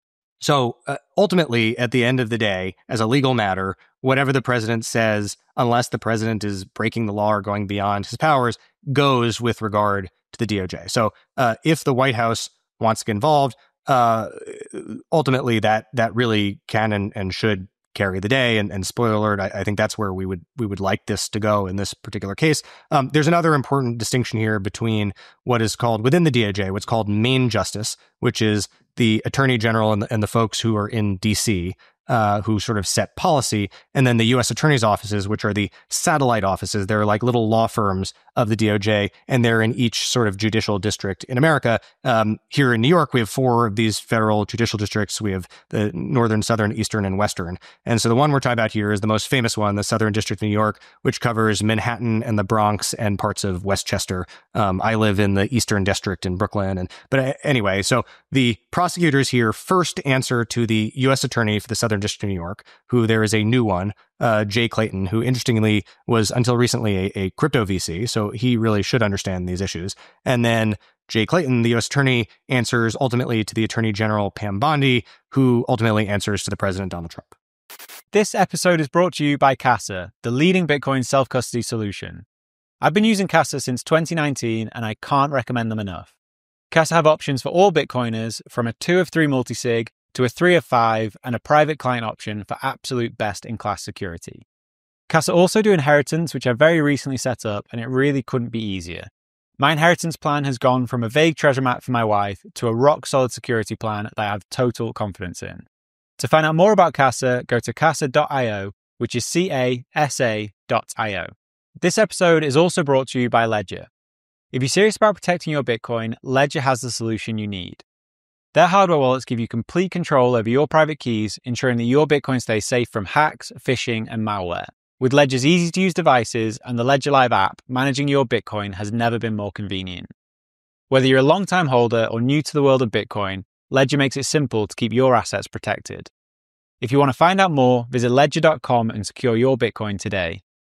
So uh, ultimately, at the end of the day, as a legal matter, whatever the president says, unless the president is breaking the law or going beyond his powers, goes with regard to the D O J. So uh, if the White House wants to get involved, uh, ultimately that that really can and, and should carry the day. And, and spoiler alert, I, I think that's where we would we would like this to go in this particular case. Um, there's another important distinction here between what is called within the D O J, what's called main justice, which is the attorney general and the, and the folks who are in D C, uh, who sort of set policy, and then the U S attorney's offices, which are the satellite offices. They're like little law firms of the D O J, and they're in each sort of judicial district in America. Um, here in New York, we have four of these federal judicial districts. We have the northern, southern, eastern, and western. And so the one we're talking about here is the most famous one, the Southern District of New York, which covers Manhattan and the Bronx and parts of Westchester. Um, I live in the Eastern District in Brooklyn. And but anyway, so the prosecutors here first answer to the U S attorney for the Southern District of New York, who there is a new one, uh, Jay Clayton, who interestingly was until recently a, a crypto V C. So he really should understand these issues. And then Jay Clayton, the U S attorney, answers ultimately to the Attorney General Pam Bondi, who ultimately answers to the President Donald Trump. This episode is brought to you by Casa, the leading Bitcoin self-custody solution. I've been using Casa since twenty nineteen, and I can't recommend them enough. Casa have options for all Bitcoiners, from a two of three multisig to a three of five, and a private client option for absolute best-in-class security. Casa also do inheritance, which I very recently set up, and it really couldn't be easier. My inheritance plan has gone from a vague treasure map for my wife to a rock-solid security plan that I have total confidence in. To find out more about Casa, go to casa dot io, which is C A S A dot I O. This episode is also brought to you by Ledger. If you're serious about protecting your Bitcoin, Ledger has the solution you need. Their hardware wallets give you complete control over your private keys, ensuring that your Bitcoin stays safe from hacks, phishing, and malware. With Ledger's easy-to-use devices and the Ledger Live app, managing your Bitcoin has never been more convenient. Whether you're a long-time holder or new to the world of Bitcoin, Ledger makes it simple to keep your assets protected. If you want to find out more, visit ledger dot com and secure your Bitcoin today.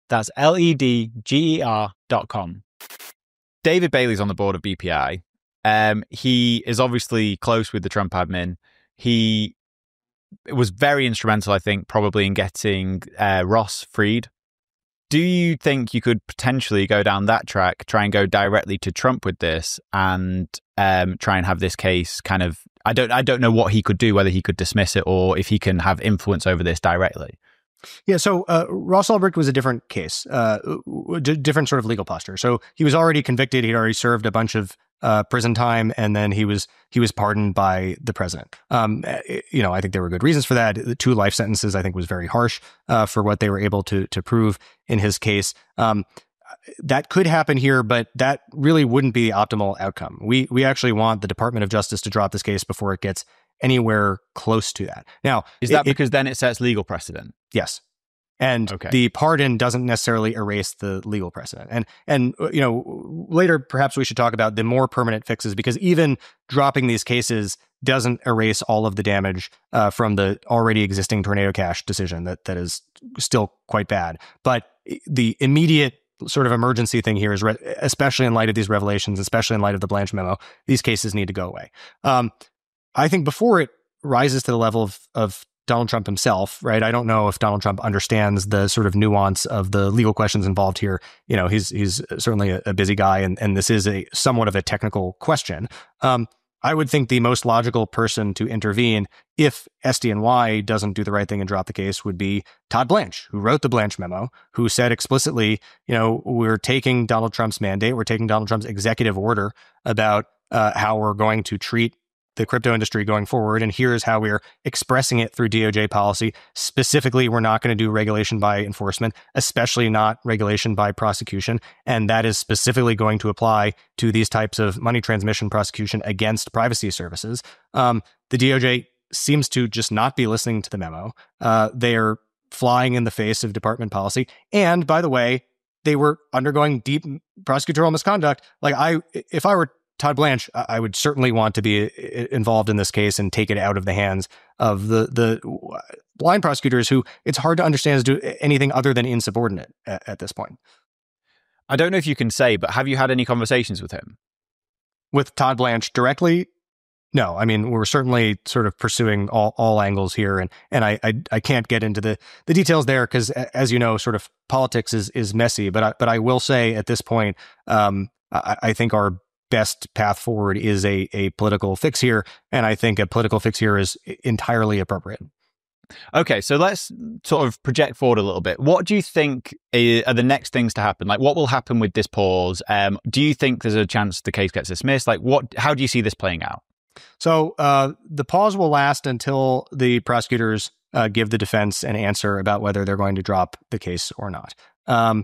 That's L E D G E R dot com. David Bailey's on the board of B P I. Um, he is obviously close with the Trump admin. He was very instrumental, I think, probably in getting uh, Ross freed. Do you think you could potentially go down that track, try and go directly to Trump with this, and um, try and have this case kind of? I don't, I don't know what he could do, whether he could dismiss it or if he can have influence over this directly. Yeah, so uh, Ross Ulbricht was a different case, uh, d- different sort of legal posture. So he was already convicted; he'd already served a bunch of uh, prison time, and then he was he was pardoned by the president. Um, you know, I think there were good reasons for that. The two life sentences, I think, was very harsh uh, for what they were able to to prove in his case. Um, that could happen here, but that really wouldn't be the optimal outcome. We we actually want the Department of Justice to drop this case before it gets anywhere close to that. Now, is that it, because it, then it sets legal precedent? Yes. And okay. The pardon doesn't necessarily erase the legal precedent. And, and you know, later perhaps we should talk about the more permanent fixes, because even dropping these cases doesn't erase all of the damage uh, from the already existing Tornado Cash decision that that is still quite bad. But the immediate sort of emergency thing here is, re- especially in light of these revelations, especially in light of the Blanche memo, these cases need to go away. Um, I think before it rises to the level of, of Donald Trump himself, right? I don't know if Donald Trump understands the sort of nuance of the legal questions involved here. You know, he's he's certainly a, a busy guy, and, and this is a somewhat of a technical question. Um, I would think the most logical person to intervene if S D N Y doesn't do the right thing and drop the case would be Todd Blanche, who wrote the Blanche memo, who said explicitly, you know, we're taking Donald Trump's mandate, we're taking Donald Trump's executive order about uh, how we're going to treat the crypto industry going forward, and here's how we're expressing it through D O J policy. Specifically, we're not going to do regulation by enforcement, especially not regulation by prosecution, and that is specifically going to apply to these types of money transmission prosecution against privacy services. Um, the D O J seems to just not be listening to the memo. Uh, they are flying in the face of department policy, and by the way, they were undergoing deep prosecutorial misconduct. Like I, if I were Todd Blanche, I would certainly want to be involved in this case and take it out of the hands of the the blind prosecutors who it's hard to understand as do anything other than insubordinate at, at this point. I don't know if you can say, but have you had any conversations with him? With Todd Blanche directly? No. I mean, we're certainly sort of pursuing all, all angles here, and and I, I I can't get into the the details there because, as you know, sort of politics is is messy. But I, but I will say at this point, um, I, I think our best path forward is a a political fix here, and I think a political fix here is entirely appropriate. Okay, so let's sort of project forward a little bit. What do you think are the next things to happen? Like, what will happen with this pause? Um, do you think there's a chance the case gets dismissed? Like, what? How do you see this playing out? So uh, the pause will last until the prosecutors uh, give the defense an answer about whether they're going to drop the case or not. Um,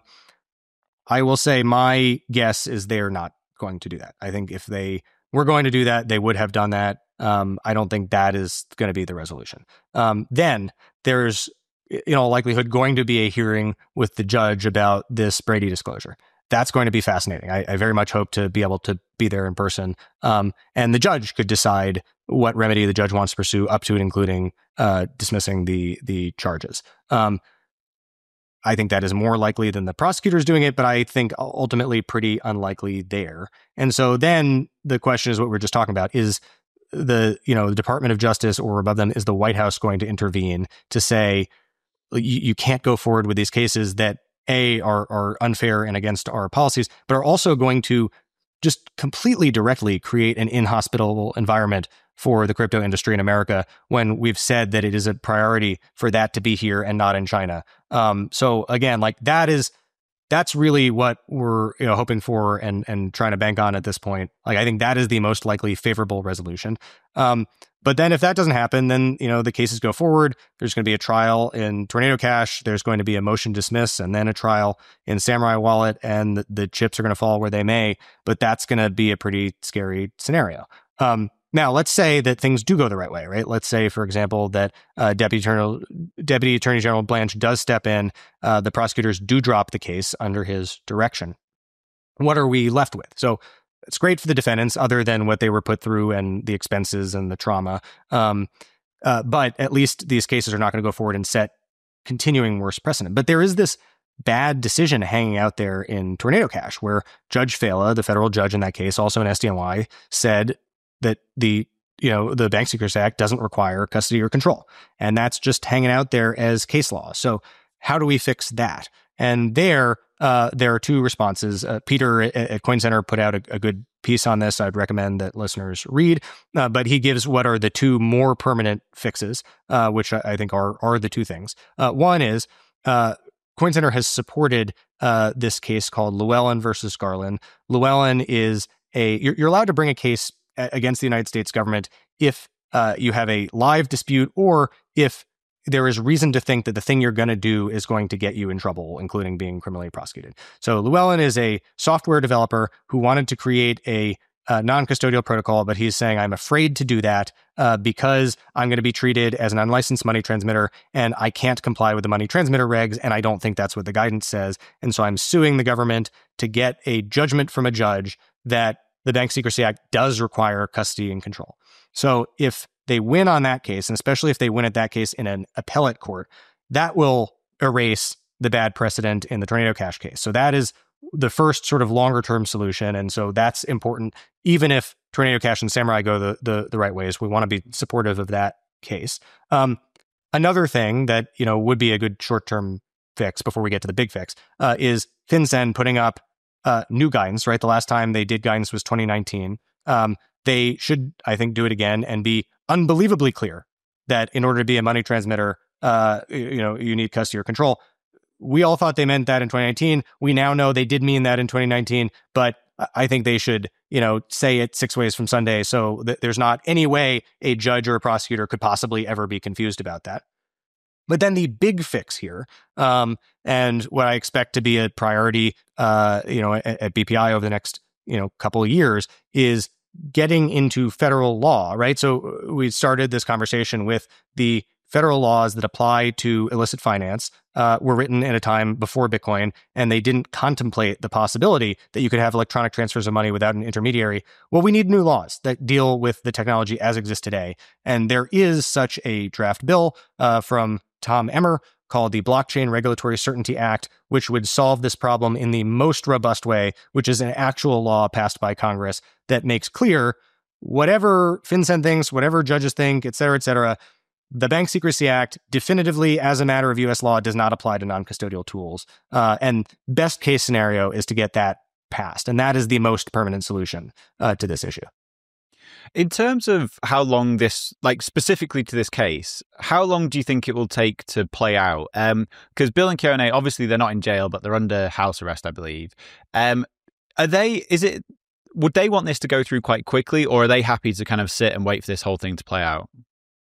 I will say my guess is they're not going to do that. I think if they were going to do that, they would have done that. Um, I don't think that is going to be the resolution. Um, then there's, in all likelihood, going to be a hearing with the judge about this Brady disclosure. That's going to be fascinating. I, I very much hope to be able to be there in person. Um, and the judge could decide what remedy the judge wants to pursue, up to and including uh, dismissing the the charges. Um, I think that is more likely than the prosecutors doing it, but I think ultimately pretty unlikely there. And so then the question is what we we're just talking about: is the, you know, the Department of Justice or above them, is the White House going to intervene to say you, you can't go forward with these cases that A, are are unfair and against our policies, but are also going to just completely directly create an inhospitable environment for the crypto industry in America, when we've said that it is a priority for that to be here and not in China. Um, so again, like that is, that's really what we're, you know, hoping for and and trying to bank on at this point. Like, I think that is the most likely favorable resolution. Um, but then if that doesn't happen, then, you know, the cases go forward. There's going to be a trial in Tornado Cash. There's going to be a motion dismiss and then a trial in Samurai Wallet, and the, the chips are going to fall where they may. But that's going to be a pretty scary scenario. Um, Now, let's say that things do go the right way, right? Let's say, for example, that uh, Deputy Attorney, Deputy Attorney General Blanche does step in. Uh, the prosecutors do drop the case under his direction. What are we left with? So it's great for the defendants, other than what they were put through and the expenses and the trauma. Um, uh, but at least these cases are not going to go forward and set continuing worse precedent. But there is this bad decision hanging out there in Tornado Cash, where Judge Fela, the federal judge in that case, also in S D N Y, said that the you know the Bank Secrecy Act doesn't require custody or control, and that's just hanging out there as case law. So how do we fix that? And there, uh, there are two responses. Uh, Peter at, at Coin Center put out a, a good piece on this. I'd recommend that listeners read, uh, but he gives what are the two more permanent fixes, uh, which I, I think are are the two things. Uh, one is uh, Coin Center has supported uh, this case called Llewellyn versus Garland. Llewellyn is a you're, you're allowed to bring a case against the United States government if uh, you have a live dispute or if there is reason to think that the thing you're going to do is going to get you in trouble, including being criminally prosecuted. So Llewellyn is a software developer who wanted to create a uh, non-custodial protocol, but he's saying, I'm afraid to do that uh, because I'm going to be treated as an unlicensed money transmitter and I can't comply with the money transmitter regs, and I don't think that's what the guidance says. And so I'm suing the government to get a judgment from a judge that the Bank Secrecy Act does require custody and control. So if they win on that case, and especially if they win at that case in an appellate court, that will erase the bad precedent in the Tornado Cash case. So that is the first sort of longer term solution. And so that's important, even if Tornado Cash and Samurai go the, the, the right ways. We want to be supportive of that case. Um, another thing that, you know, would be a good short term fix before we get to the big fix uh, is FinCEN putting up uh, new guidance, right? The last time they did guidance was twenty nineteen. Um, they should, I think, do it again and be unbelievably clear that in order to be a money transmitter, uh, you know, you need custody or control. We all thought they meant that in twenty nineteen. We now know they did mean that in twenty nineteen, but I think they should, you know, say it six ways from Sunday so that there's not any way a judge or a prosecutor could possibly ever be confused about that. But then the big fix here, um, and what I expect to be a priority, uh, you know, at, at B P I over the next, you know, couple of years is getting into federal law, right? So we started this conversation with the federal laws that apply to illicit finance uh, were written at a time before Bitcoin, and they didn't contemplate the possibility that you could have electronic transfers of money without an intermediary. Well, we need new laws that deal with the technology as exists today. And there is such a draft bill uh, from Tom Emmer called the Blockchain Regulatory Certainty Act, which would solve this problem in the most robust way, which is an actual law passed by Congress that makes clear whatever FinCEN thinks, whatever judges think, et cetera, et cetera, the Bank Secrecy Act definitively, as a matter of U S law, does not apply to non-custodial tools. Uh, and best case scenario is to get that passed. And that is the most permanent solution uh, to this issue. In terms of how long this, like specifically to this case, how long do you think it will take to play out? Um, because Bill and Keone, obviously they're not in jail, but they're under house arrest, I believe. Um, are they, is it, would they want this to go through quite quickly, or are they happy to kind of sit and wait for this whole thing to play out?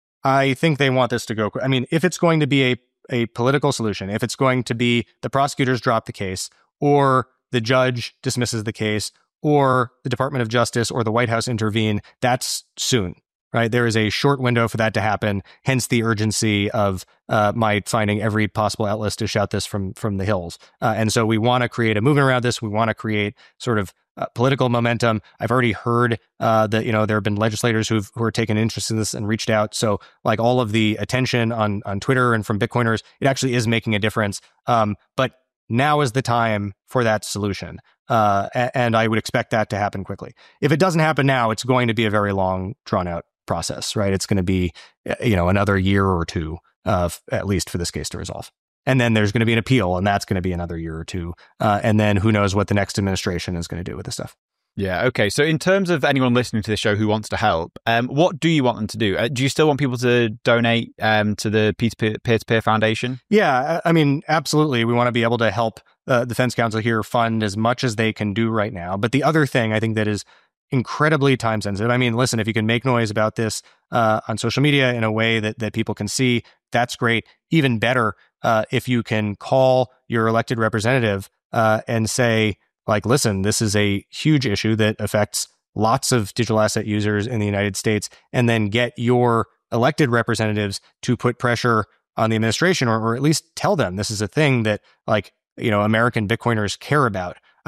I think they want this to go quick. I mean, if it's going to be a, a political solution, if it's going to be the prosecutors drop the case, or the judge dismisses the case, or the Department of Justice or the White House intervene, that's soon, right? There is a short window for that to happen, hence the urgency of uh, my finding every possible outlet to shout this from from the hills. Uh, and so we want to create a movement around this. We want to create sort of uh, political momentum. I've already heard uh, that, you know, there have been legislators who've, who are taking interest in this and reached out. So like all of the attention on, on Twitter and from Bitcoiners, it actually is making a difference. Um, but now is the time for that solution. Uh, and I would expect that to happen quickly. If it doesn't happen now, it's going to be a very long, drawn-out process, right? It's going to be, you know, another year or two, uh, at least for this case to resolve. And then there's going to be an appeal, and that's going to be another year or two. Uh, and then who knows what the next administration is going to do with this stuff. Yeah, okay. So in terms of anyone listening to this show who wants to help, um, what do you want them to do? Uh, do you still want people to donate um, to the Peer-to-Peer, Peer-to-Peer Foundation? Yeah, I mean, absolutely. We want to be able to help uh, the Defense Council here fund as much as they can do right now. But the other thing I think that is incredibly time sensitive, I mean, listen, if you can make noise about this uh, on social media in a way that, that people can see, that's great. Even better, uh, if you can call your elected representative uh, and say, like, listen, this is a huge issue that affects lots of digital asset users in the United States, and then get your elected representatives to put pressure on the administration, or, or at least tell them this is a thing that, like, you know, American Bitcoiners care about.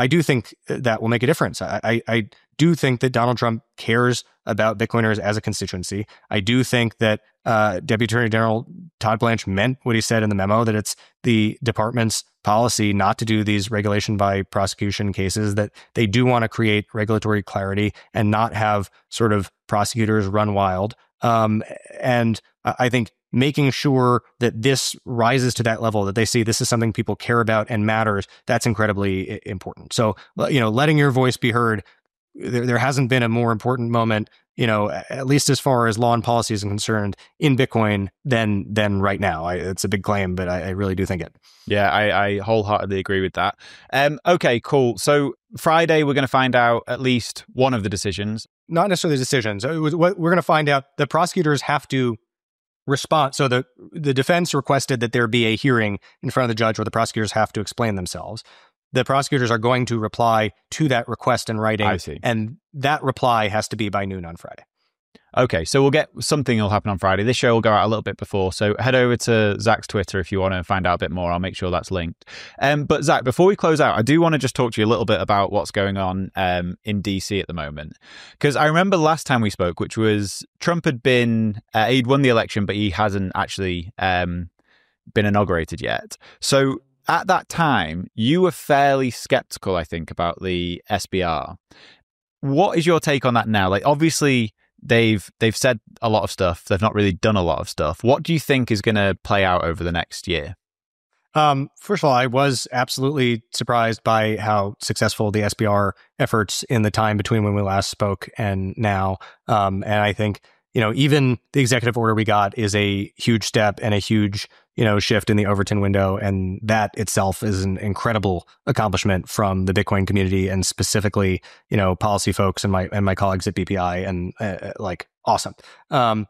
I do think that will make a difference. I, I, I do think that Donald Trump cares about Bitcoiners as a constituency. I do think that uh, Deputy Attorney General Todd Blanche meant what he said in the memo, that it's the department's policy not to do these regulation by prosecution cases, that they do want to create regulatory clarity and not have sort of prosecutors run wild. Um, and I think making sure that this rises to that level, that they see this is something people care about and matters, that's incredibly important. So, you know, letting your voice be heard, there, there hasn't been a more important moment, you know, at least as far as law and policy is concerned in Bitcoin than than right now. I, it's a big claim, but I, I really do think it. Yeah, I, I wholeheartedly agree with that. Um, okay, cool. So Friday, we're going to find out at least one of the decisions. Not necessarily decisions. It was, what we're going to find out, the prosecutors have to respond. So the the defense requested that there be a hearing in front of the judge where the prosecutors have to explain themselves. The prosecutors are going to reply to that request in writing. I see. And that reply has to be by noon on Friday. Okay, so we'll get something will happen on Friday. This show will go out a little bit before, so head over to Zach's Twitter if you want to find out a bit more. I'll make sure that's linked. Um, but Zach, before we close out, I do want to just talk to you a little bit about what's going on um, in D C at the moment. Because I remember last time we spoke, which was Trump had been, uh, he'd won the election, but he hasn't actually um, been inaugurated yet. So at that time, you were fairly skeptical, I think, about the S B R. What is your take on that now? Like, obviously, they've they've said a lot of stuff. They've not really done a lot of stuff. What do you think is going to play out over the next year? Um, first of all, I was absolutely surprised by how successful the S B R efforts in the time between when we last spoke and now. Um, and I think, you know, even the executive order we got is a huge step and a huge, you know, shift in the Overton window. And that itself is an incredible accomplishment from the Bitcoin community and specifically, you know, policy folks and my, and my colleagues at B P I, and uh, like, awesome. Um,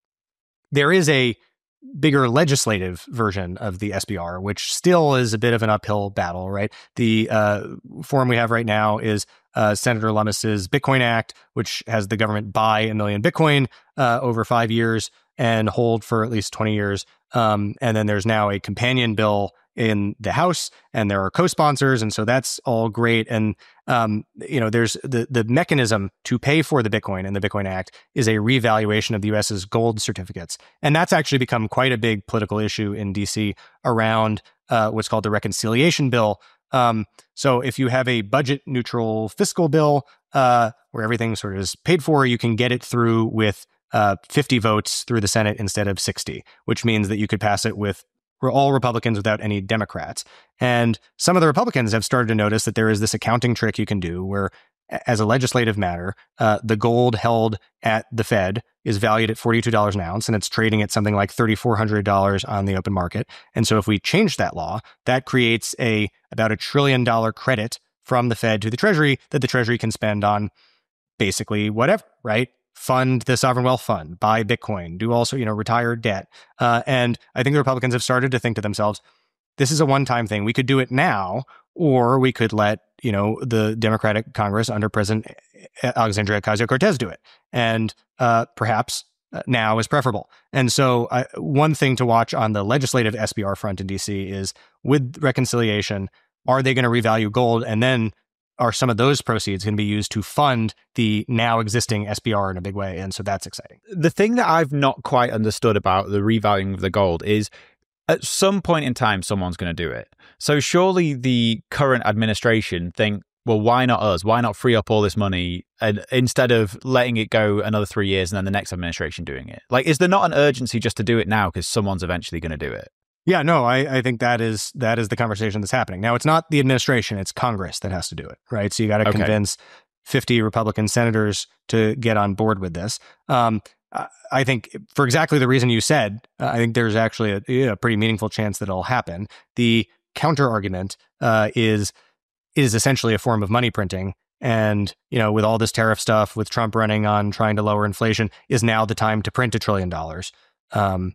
there is a bigger legislative version of the S B R, which still is a bit of an uphill battle, right? The uh, form we have right now is uh, Senator Lummis's Bitcoin Act, which has the government buy a million Bitcoin uh, over five years and hold for at least twenty years. Um, and then there's now a companion bill in the House, and there are co-sponsors, and so that's all great. And um, you know, there's the the mechanism to pay for the Bitcoin in the Bitcoin Act is a revaluation of the U S's gold certificates, and that's actually become quite a big political issue in D C around uh, what's called the reconciliation bill. Um, so if you have a budget neutral fiscal bill uh, where everything sort of is paid for, you can get it through with uh, fifty votes through the Senate instead of sixty, which means that you could pass it with we're all Republicans without any Democrats. And some of the Republicans have started to notice that there is this accounting trick you can do where, as a legislative matter, uh, the gold held at the Fed is valued at forty-two dollars an ounce, and it's trading at something like three thousand four hundred dollars on the open market. And so if we change that law, that creates a about a trillion dollar credit from the Fed to the Treasury that the Treasury can spend on basically whatever, right? Fund the sovereign wealth fund, buy Bitcoin, do also, you know, retire debt. Uh, and I think the Republicans have started to think to themselves, this is a one-time thing. We could do it now, or we could let, you know, the Democratic Congress under President Alexandria Ocasio-Cortez do it. And uh, perhaps now is preferable. And so uh, one thing to watch on the legislative S B R front in D C is with reconciliation, are they going to revalue gold? And then are some of those proceeds going to be used to fund the now existing S B R in a big way? And so that's exciting. The thing that I've not quite understood about the revaluing of the gold is at some point in time, someone's going to do it. So surely the current administration think, well, why not us? Why not free up all this money and instead of letting it go another three years and then the next administration doing it? Like, is there not an urgency just to do it now because someone's eventually going to do it? Yeah, no, I, I think that is that is the conversation that's happening. Now, it's not the administration, it's Congress that has to do it, right? So you got to okay. convince fifty Republican senators to get on board with this. Um, I think for exactly the reason you said, uh, I think there's actually a, a pretty meaningful chance that it'll happen. The counter argument uh, is it is essentially a form of money printing. And, you know, with all this tariff stuff, with Trump running on trying to lower inflation, is now the time to print a trillion dollars. Um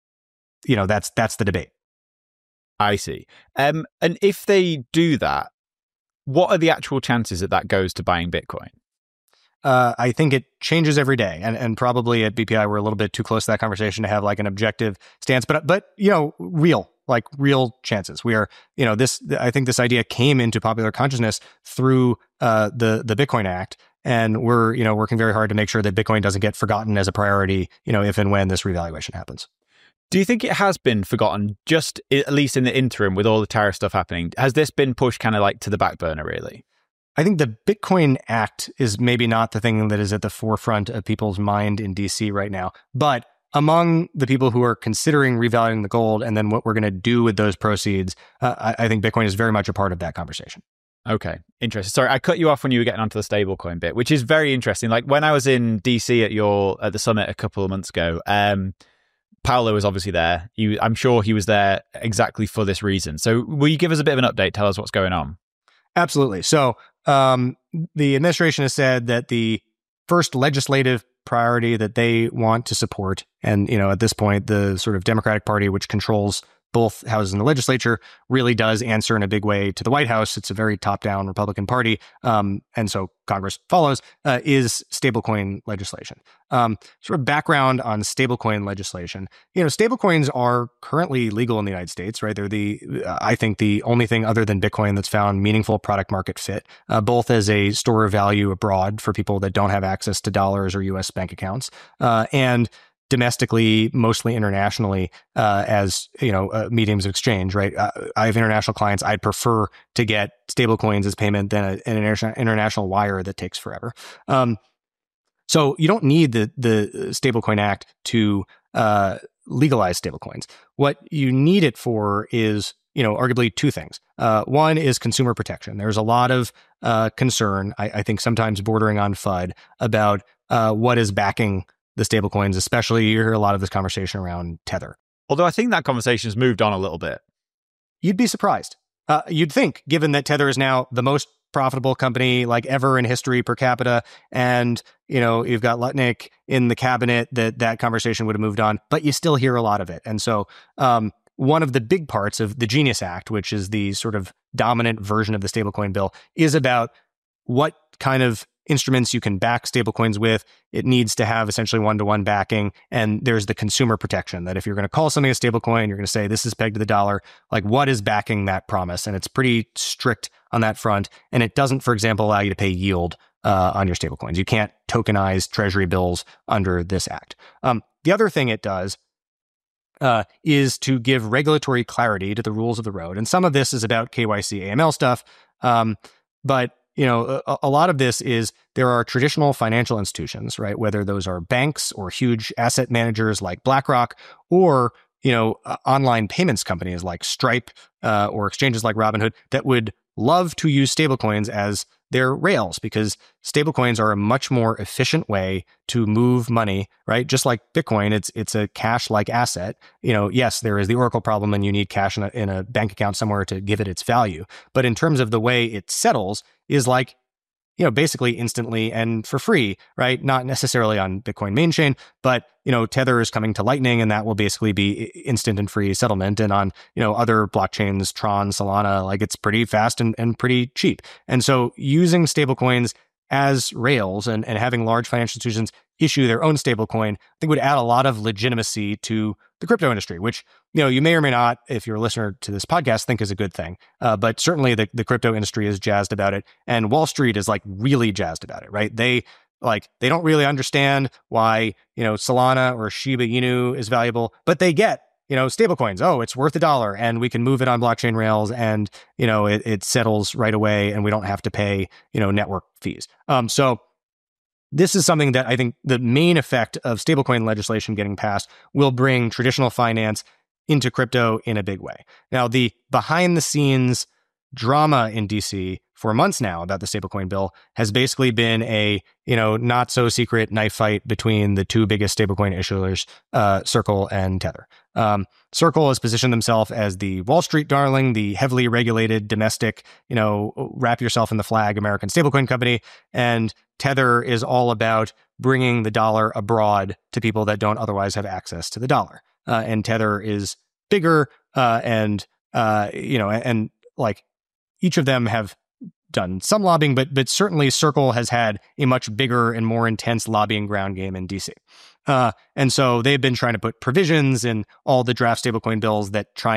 You know, that's that's the debate. I see. Um, and if they do that, what are the actual chances that that goes to buying Bitcoin? Uh, I think it changes every day. And and probably at B P I, we're a little bit too close to that conversation to have like an objective stance. But, but you know, real, like real chances. We are, you know, this, I think this idea came into popular consciousness through uh, the, the Bitcoin Act. And we're, you know, working very hard to make sure that Bitcoin doesn't get forgotten as a priority, you know, if and when this revaluation happens. Do you think it has been forgotten, just at least in the interim with all the tariff stuff happening? Has this been pushed kind of like to the back burner, really? I think the Bitcoin Act is maybe not the thing that is at the forefront of people's mind in D C right now. But among the people who are considering revaluing the gold and then what we're going to do with those proceeds, uh, I, I think Bitcoin is very much a part of that conversation. Okay, interesting. Sorry, I cut you off when you were getting onto the stablecoin bit, which is very interesting. Like when I was in D C at your at the summit a couple of months ago, um, Paolo was obviously there. He, I'm sure he was there exactly for this reason. So will you give us a bit of an update? Tell us what's going on. Absolutely. So um, the administration has said that the first legislative priority that they want to support, and you know, at this point, the sort of Democratic Party, which controls both houses in the legislature, really does answer in a big way to the White House. It's a very top-down Republican party, um, and so Congress follows, uh, is stablecoin legislation. Um, sort of background on stablecoin legislation. You know, stablecoins are currently legal in the United States, right? They're the, uh, I think, the only thing other than Bitcoin that's found meaningful product market fit, uh, both as a store of value abroad for people that don't have access to dollars or U S bank accounts, uh, and domestically, mostly internationally, uh, as, you know, uh, mediums of exchange, right? Uh, I have international clients. I'd prefer to get stablecoins as payment than a, an international, international wire that takes forever. Um, so you don't need the, the Stablecoin Act to uh, legalize stablecoins. What you need it for is, you know, arguably two things. Uh, one is consumer protection. There's a lot of uh, concern, I, I think sometimes bordering on FUD, about uh, what is backing the stablecoins, especially you hear a lot of this conversation around Tether. Although I think that conversation has moved on a little bit. You'd be surprised. Uh, you'd think, given that Tether is now the most profitable company like ever in history per capita, and you know you've got Lutnick in the cabinet, that that conversation would have moved on. But you still hear a lot of it, and so um, one of the big parts of the Genius Act, which is the sort of dominant version of the stablecoin bill, is about what kind of instruments you can back stablecoins with. It needs to have essentially one-to-one backing. And there's the consumer protection that if you're going to call something a stablecoin, you're going to say this is pegged to the dollar, like what is backing that promise? And it's pretty strict on that front. And it doesn't, for example, allow you to pay yield uh, on your stablecoins. You can't tokenize treasury bills under this act. Um, the other thing it does uh, is to give regulatory clarity to the rules of the road. And some of this is about K Y C A M L stuff. Um, but You know, a, a lot of this is there are traditional financial institutions, right? Whether those are banks or huge asset managers like BlackRock, or, you know, uh, online payments companies like Stripe uh, or exchanges like Robinhood that would love to use stablecoins as their rails, because stablecoins are a much more efficient way to move money, right? Just like Bitcoin, it's it's a cash-like asset. You know, yes, there is the Oracle problem, and you need cash in a, in a bank account somewhere to give it its value. But in terms of the way it settles, is like, you know, basically instantly and for free, right? Not necessarily on Bitcoin main chain, but, you know, Tether is coming to Lightning, and that will basically be instant and free settlement. And on, you know, other blockchains, Tron, Solana, like it's pretty fast and, and pretty cheap. And so using stablecoins as rails and, and having large financial institutions issue their own stablecoin, I think would add a lot of legitimacy to the crypto industry, which, you know, you may or may not, if you're a listener to this podcast, think is a good thing. Uh, but certainly the, the crypto industry is jazzed about it. And Wall Street is like really jazzed about it, right? They like, they don't really understand why, you know, Solana or Shiba Inu is valuable, but they get, you know, stablecoins. Oh, it's worth a dollar and we can move it on blockchain rails, and, you know, it, it settles right away and we don't have to pay, you know, network fees. Um, so this is something that I think the main effect of stablecoin legislation getting passed will bring traditional finance into crypto in a big way. Now, the behind the scenes drama in D C for months now about the stablecoin bill has basically been a, you know, not so secret knife fight between the two biggest stablecoin issuers, uh, Circle and Tether. Um, Circle has positioned themselves as the Wall Street darling, the heavily regulated domestic, you know, wrap yourself in the flag American stablecoin company. And Tether is all about bringing the dollar abroad to people that don't otherwise have access to the dollar. Uh, and Tether is bigger, uh, and, uh, you know, and, and like each of them have done some lobbying, but but certainly Circle has had a much bigger and more intense lobbying ground game in D C. Uh, and so they've been trying to put provisions in all the draft stablecoin bills that try and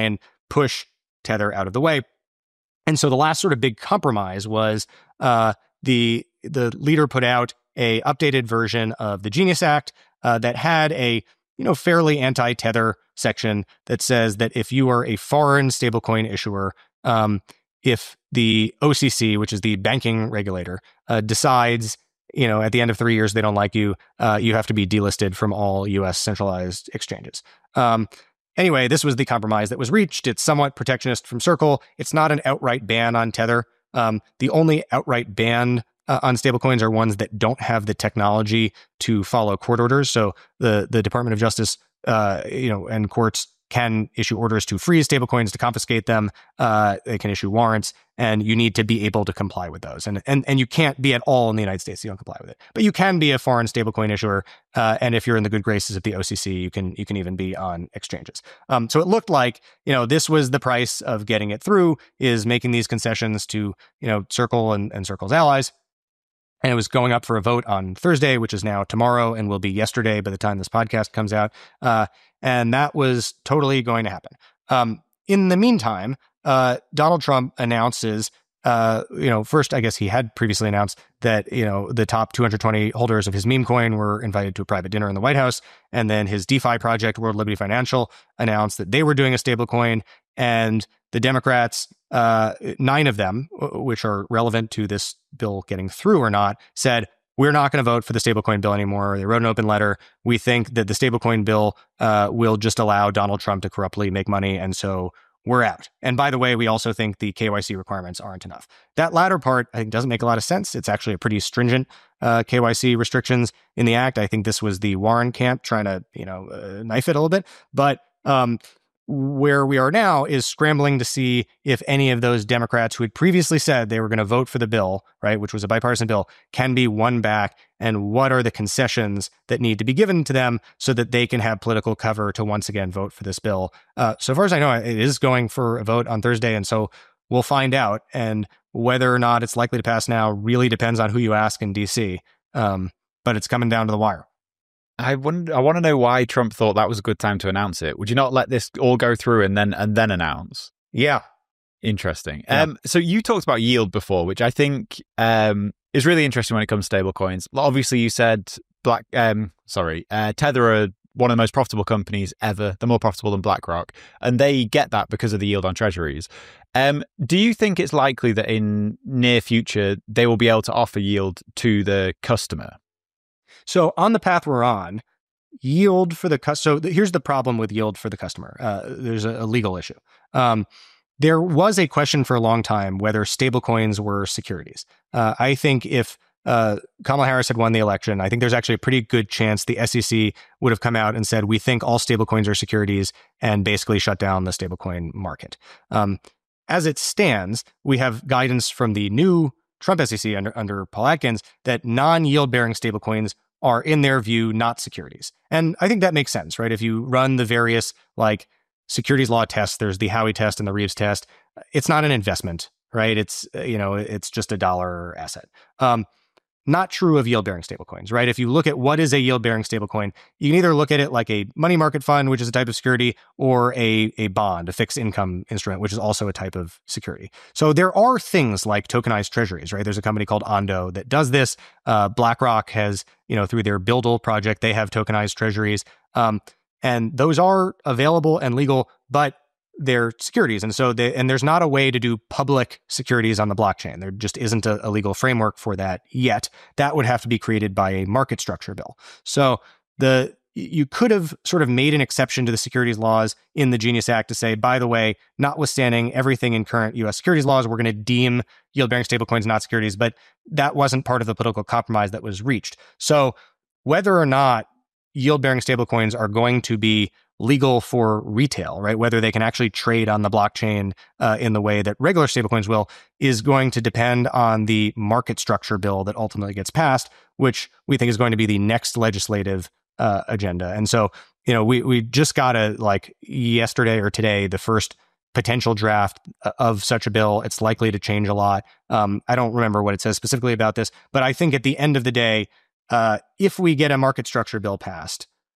push Tether out of the way. And so the last sort of big compromise was uh, the the leader put out a updated version of the Genius Act uh, that had a you know fairly anti-Tether section that says that if you are a foreign stablecoin issuer, um, if the O C C, which is the banking regulator, uh, decides you know at the end of three years they don't like you, uh, you have to be delisted from all U S centralized exchanges. Um, Anyway, this was the compromise that was reached. It's somewhat protectionist from Circle. It's not an outright ban on Tether. Um, the only outright ban uh, on stablecoins are ones that don't have the technology to follow court orders. So the the Department of Justice, uh, you know, and courts can issue orders to freeze stablecoins, to confiscate them. Uh, they can issue warrants, and you need to be able to comply with those. And and and you can't be at all in the United States. You don't comply with it, but you can be a foreign stablecoin issuer. Uh, and if you're in the good graces of the O C C, you can you can even be on exchanges. Um, so it looked like you know this was the price of getting it through, is making these concessions to you know Circle and, and Circle's allies. And it was going up for a vote on Thursday, which is now tomorrow and will be yesterday by the time this podcast comes out. Uh, and that was totally going to happen. Um, in the meantime, uh, Donald Trump announces, uh, you know, first, I guess he had previously announced that, you know, the top two hundred twenty holders of his meme coin were invited to a private dinner in the White House. And then his DeFi project, World Liberty Financial, announced that they were doing a stablecoin. And the Democrats, uh, nine of them, which are relevant to this bill getting through or not, said, we're not going to vote for the stablecoin bill anymore. They wrote an open letter. We think that the stablecoin bill uh, will just allow Donald Trump to corruptly make money. And so we're out. And by the way, we also think the K Y C requirements aren't enough. That latter part, I think, doesn't make a lot of sense. It's actually a pretty stringent uh, K Y C restrictions in the act. I think this was the Warren camp trying to, you know, uh, knife it a little bit. But um, where we are now is scrambling to see if any of those Democrats who had previously said they were going to vote for the bill, right, which was a bipartisan bill, can be won back, and what are the concessions that need to be given to them so that they can have political cover to once again vote for this bill. Uh, so far as I know, it is going for a vote on Thursday, and so we'll find out. And whether or not it's likely to pass now really depends on who you ask in D C, um, but it's coming down to the wire. I wonder, I want to know why Trump thought that was a good time to announce it. Would you not let this all go through and then and then announce? Yeah. Interesting. Yeah. Um, so you talked about yield before, which I think um, is really interesting when it comes to stablecoins. Obviously, you said Black. Um, sorry, uh, Tether are one of the most profitable companies ever. They're more profitable than BlackRock, and they get that because of the yield on treasuries. Um, do you think it's likely that in near future they will be able to offer yield to the customer? So on the path we're on, yield for the customer. So th- here's the problem with yield for the customer. Uh, there's a, a legal issue. Um, there was a question for a long time whether stablecoins were securities. Uh, I think if uh, Kamala Harris had won the election, I think there's actually a pretty good chance the S E C would have come out and said, we think all stablecoins are securities, and basically shut down the stablecoin market. Um, as it stands, we have guidance from the new Trump S E C under, under Paul Atkins that non-yield bearing stablecoins are, in their view, not securities. And I think that makes sense, right? If you run the various like securities law tests, there's the Howey test and the Reeves test. It's not an investment, right? It's, you know, it's just a dollar asset. Um, not true of yield-bearing stablecoins, right? If you look at what is a yield-bearing stablecoin, you can either look at it like a money market fund, which is a type of security, or a, a bond, a fixed income instrument, which is also a type of security. So there are things like tokenized treasuries, right? There's a company called Ondo that does this. Uh, BlackRock has, you know, through their Buildle project, they have tokenized treasuries. Um, and those are available and legal, but they're securities. And so they, and there's not a way to do public securities on the blockchain. There just isn't a, a legal framework for that yet. That would have to be created by a market structure bill. So the you could have sort of made an exception to the securities laws in the Genius Act to say, by the way, notwithstanding everything in current U S securities laws, we're going to deem yield-bearing stablecoins not securities. But that wasn't part of the political compromise that was reached. So whether or not yield-bearing stablecoins are going to be legal for retail, right? Whether they can actually trade on the blockchain uh, in the way that regular stablecoins will, is going to depend on the market structure bill that ultimately gets passed, which we think is going to be the next legislative uh, agenda. And so, you know, we we just got a like yesterday or today the first potential draft of such a bill. It's likely to change a lot. Um, I don't remember what it says specifically about this, but I think at the end of the day, uh, if we get a market structure bill passed,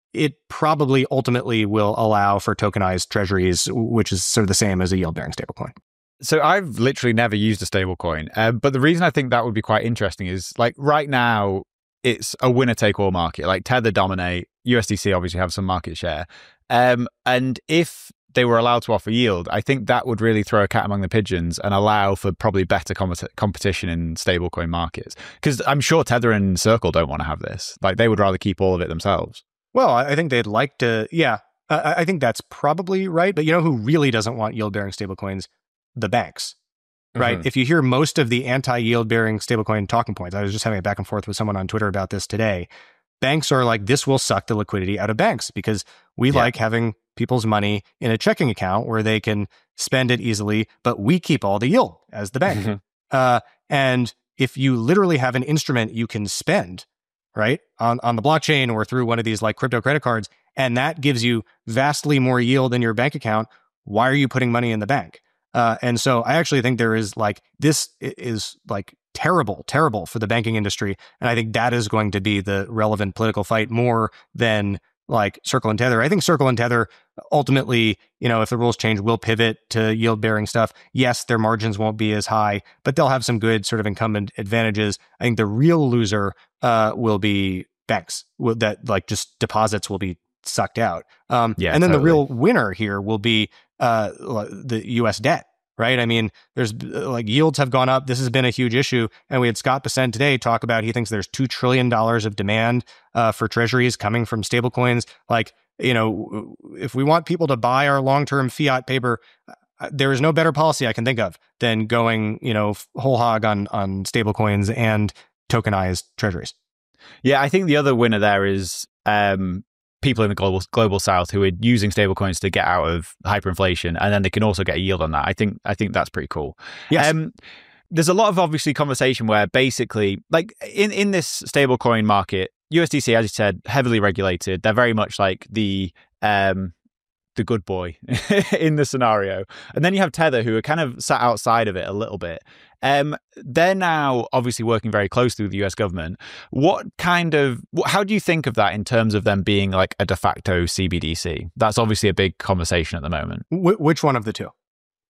it probably ultimately will allow for tokenized treasuries, which is sort of the same as a yield-bearing stablecoin. So I've literally never used a stablecoin, uh, but the reason I think that would be quite interesting is like right now it's a winner-take-all market. Like Tether dominate, U S D C obviously have some market share, um, and if they were allowed to offer yield, I think that would really throw a cat among the pigeons and allow for probably better com- competition in stablecoin markets. Because I'm sure Tether and Circle don't want to have this. Like they would rather keep all of it themselves. Well, I think they'd like to, yeah, uh, I think that's probably right. But you know who really doesn't want yield-bearing stablecoins? The banks, right? Mm-hmm. If you hear most of the anti-yield-bearing stablecoin talking points, I was just having a back and forth with someone on Twitter about this today. Banks are like, this will suck the liquidity out of banks because we yeah. like having people's money in a checking account where they can spend it easily, but we keep all the yield as the bank. Mm-hmm. Uh, and if you literally have an instrument you can spend, right, on, on the blockchain or through one of these like crypto credit cards, and that gives you vastly more yield in your bank account, why are you putting money in the bank? Uh, and so I actually think there is like, this is like terrible, terrible for the banking industry. And I think that is going to be the relevant political fight more than like Circle and Tether. I think Circle and Tether ultimately, you know, if the rules change, will pivot to yield bearing stuff. Yes, their margins won't be as high, but they'll have some good sort of incumbent advantages. I think the real loser uh, will be banks will, that like just deposits will be sucked out. Um, yeah, and then totally. The real winner here will be uh, the U S debt. Right. I mean, there's like yields have gone up. This has been a huge issue. And we had Scott Bessent today talk about he thinks there's two trillion dollars of demand uh, for treasuries coming from stablecoins. Like, you know, if we want people to buy our long-term fiat paper, uh, there is no better policy I can think of than going, you know, whole hog on, on stablecoins and tokenized treasuries. Yeah, I think the other winner there is um, people in the global global south who are using stablecoins to get out of hyperinflation, and then they can also get a yield on that. I think I think that's pretty cool. Yes. Um, there's a lot of obviously conversation where basically, like in, in this stablecoin market, U S D C, as you said, heavily regulated. They're very much like the um, the good boy in the scenario. And then you have Tether, who are kind of sat outside of it a little bit. Um, they're now obviously working very closely with the U S government. What kind of, how do you think of that in terms of them being like a de facto C B D C? That's obviously a big conversation at the moment. Wh- which one of the two?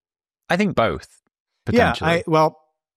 I think both, potentially. Yeah, I, well,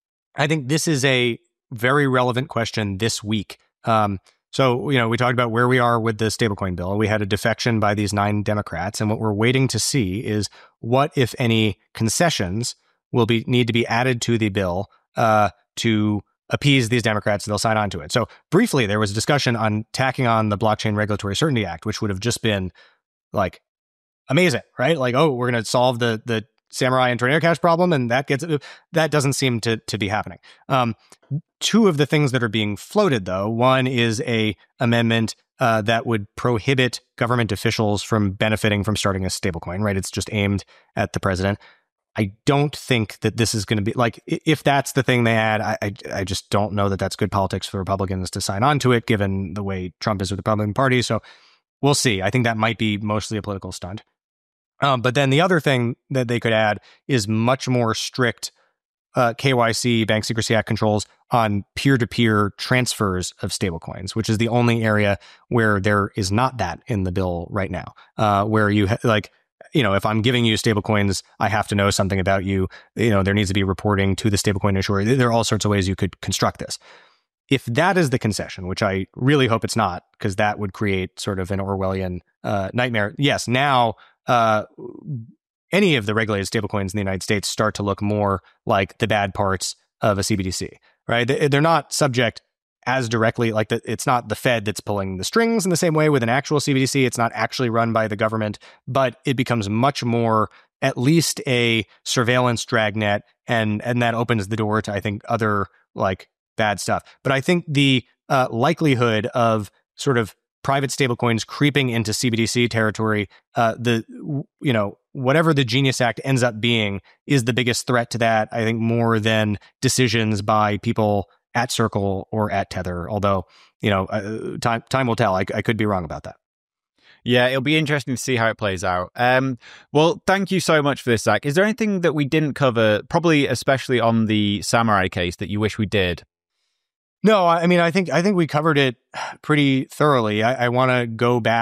I think this is a very relevant question this week. Um, so, you know, we talked about where we are with the stablecoin bill. We had a defection by these nine Democrats, and what we're waiting to see is what, if any, concessions will be need to be added to the bill uh, to appease these Democrats. They'll sign on to it. So briefly, there was a discussion on tacking on the Blockchain Regulatory Certainty Act, which would have just been like amazing, right? Like, oh, we're going to solve the the Samurai and Tornado Cash problem, and that gets that doesn't seem to to be happening. Um, two of the things that are being floated, though, one is a amendment uh, that would prohibit government officials from benefiting from starting a stablecoin. Right? It's just aimed at the president. I don't think that this is going to be like, if that's the thing they add, I, I I just don't know that that's good politics for Republicans to sign on to it, given the way Trump is with the Republican Party. So we'll see. I think that might be mostly a political stunt. Um, but then the other thing that they could add is much more strict uh, K Y C, Bank Secrecy Act controls on peer-to-peer transfers of stablecoins, which is the only area where there is not that in the bill right now, uh, where you ha- like, you know, if I'm giving you stablecoins, I have to know something about you. You know, there needs to be reporting to the stablecoin issuer. There are all sorts of ways you could construct this. If that is the concession, which I really hope it's not, because that would create sort of an Orwellian uh, nightmare. Yes, now uh, any of the regulated stablecoins in the United States start to look more like the bad parts of a C B D C, right? They're not subject as directly, like the, it's not the Fed that's pulling the strings in the same way with an actual C B D C. It's not actually run by the government, but it becomes much more at least a surveillance dragnet, and and that opens the door to, I think, other like bad stuff. But I think the uh, likelihood of sort of private stablecoins creeping into C B D C territory, uh, the you know whatever the Genius Act ends up being, is the biggest threat to that. I think more than decisions by people at Circle or at Tether, although, you know, uh, time time will tell. I, I could be wrong about that. Yeah, it'll be interesting to see how it plays out. Um, well, thank you so much for this, Zach. Is there anything that we didn't cover, probably especially on the Samurai case, that you wish we did? No, I mean, I think I think we covered it pretty thoroughly. I, I want to go back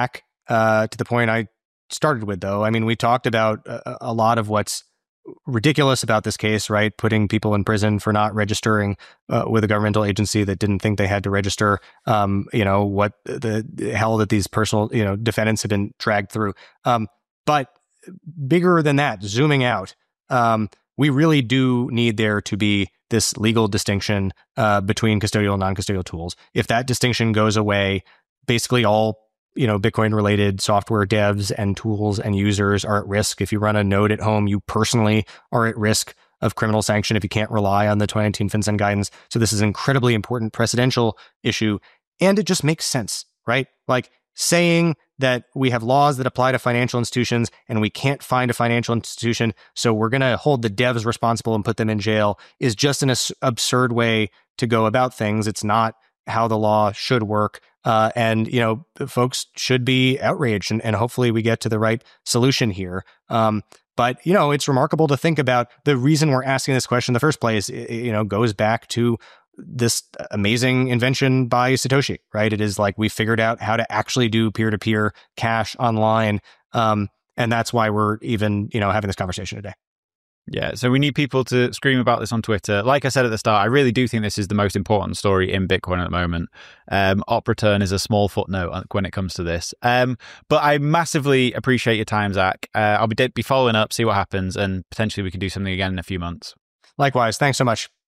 uh, to the point I started with, though. I mean, we talked about a, a lot of what's ridiculous about this case, right? Putting people in prison for not registering uh, with a governmental agency that didn't think they had to register. Um, you know, what the, the hell that these personal, you know, defendants have been dragged through. Um, but bigger than that, zooming out, um, we really do need there to be this legal distinction uh, between custodial and non-custodial tools. If that distinction goes away, basically all you know, Bitcoin related software devs and tools and users are at risk. If you run a node at home, you personally are at risk of criminal sanction if you can't rely on the twenty nineteen FinCEN guidance. So this is an incredibly important precedential issue. And it just makes sense, right? Like saying that we have laws that apply to financial institutions and we can't find a financial institution, so we're going to hold the devs responsible and put them in jail is just an as- absurd way to go about things. It's not how the law should work. Uh, and, you know, folks should be outraged, and, and hopefully we get to the right solution here. Um, but, you know, it's remarkable to think about the reason we're asking this question in the first place, you know, goes back to this amazing invention by Satoshi, right? It is like we figured out how to actually do peer-to-peer cash online. Um, and that's why we're even, you know, having this conversation today. Yeah, so we need people to scream about this on Twitter. Like I said at the start, I really do think this is the most important story in Bitcoin at the moment. Um, op return is a small footnote when it comes to this. Um, but I massively appreciate your time, Zach. Uh, I'll be, be following up, see what happens, and potentially we can do something again in a few months. Likewise. Thanks so much.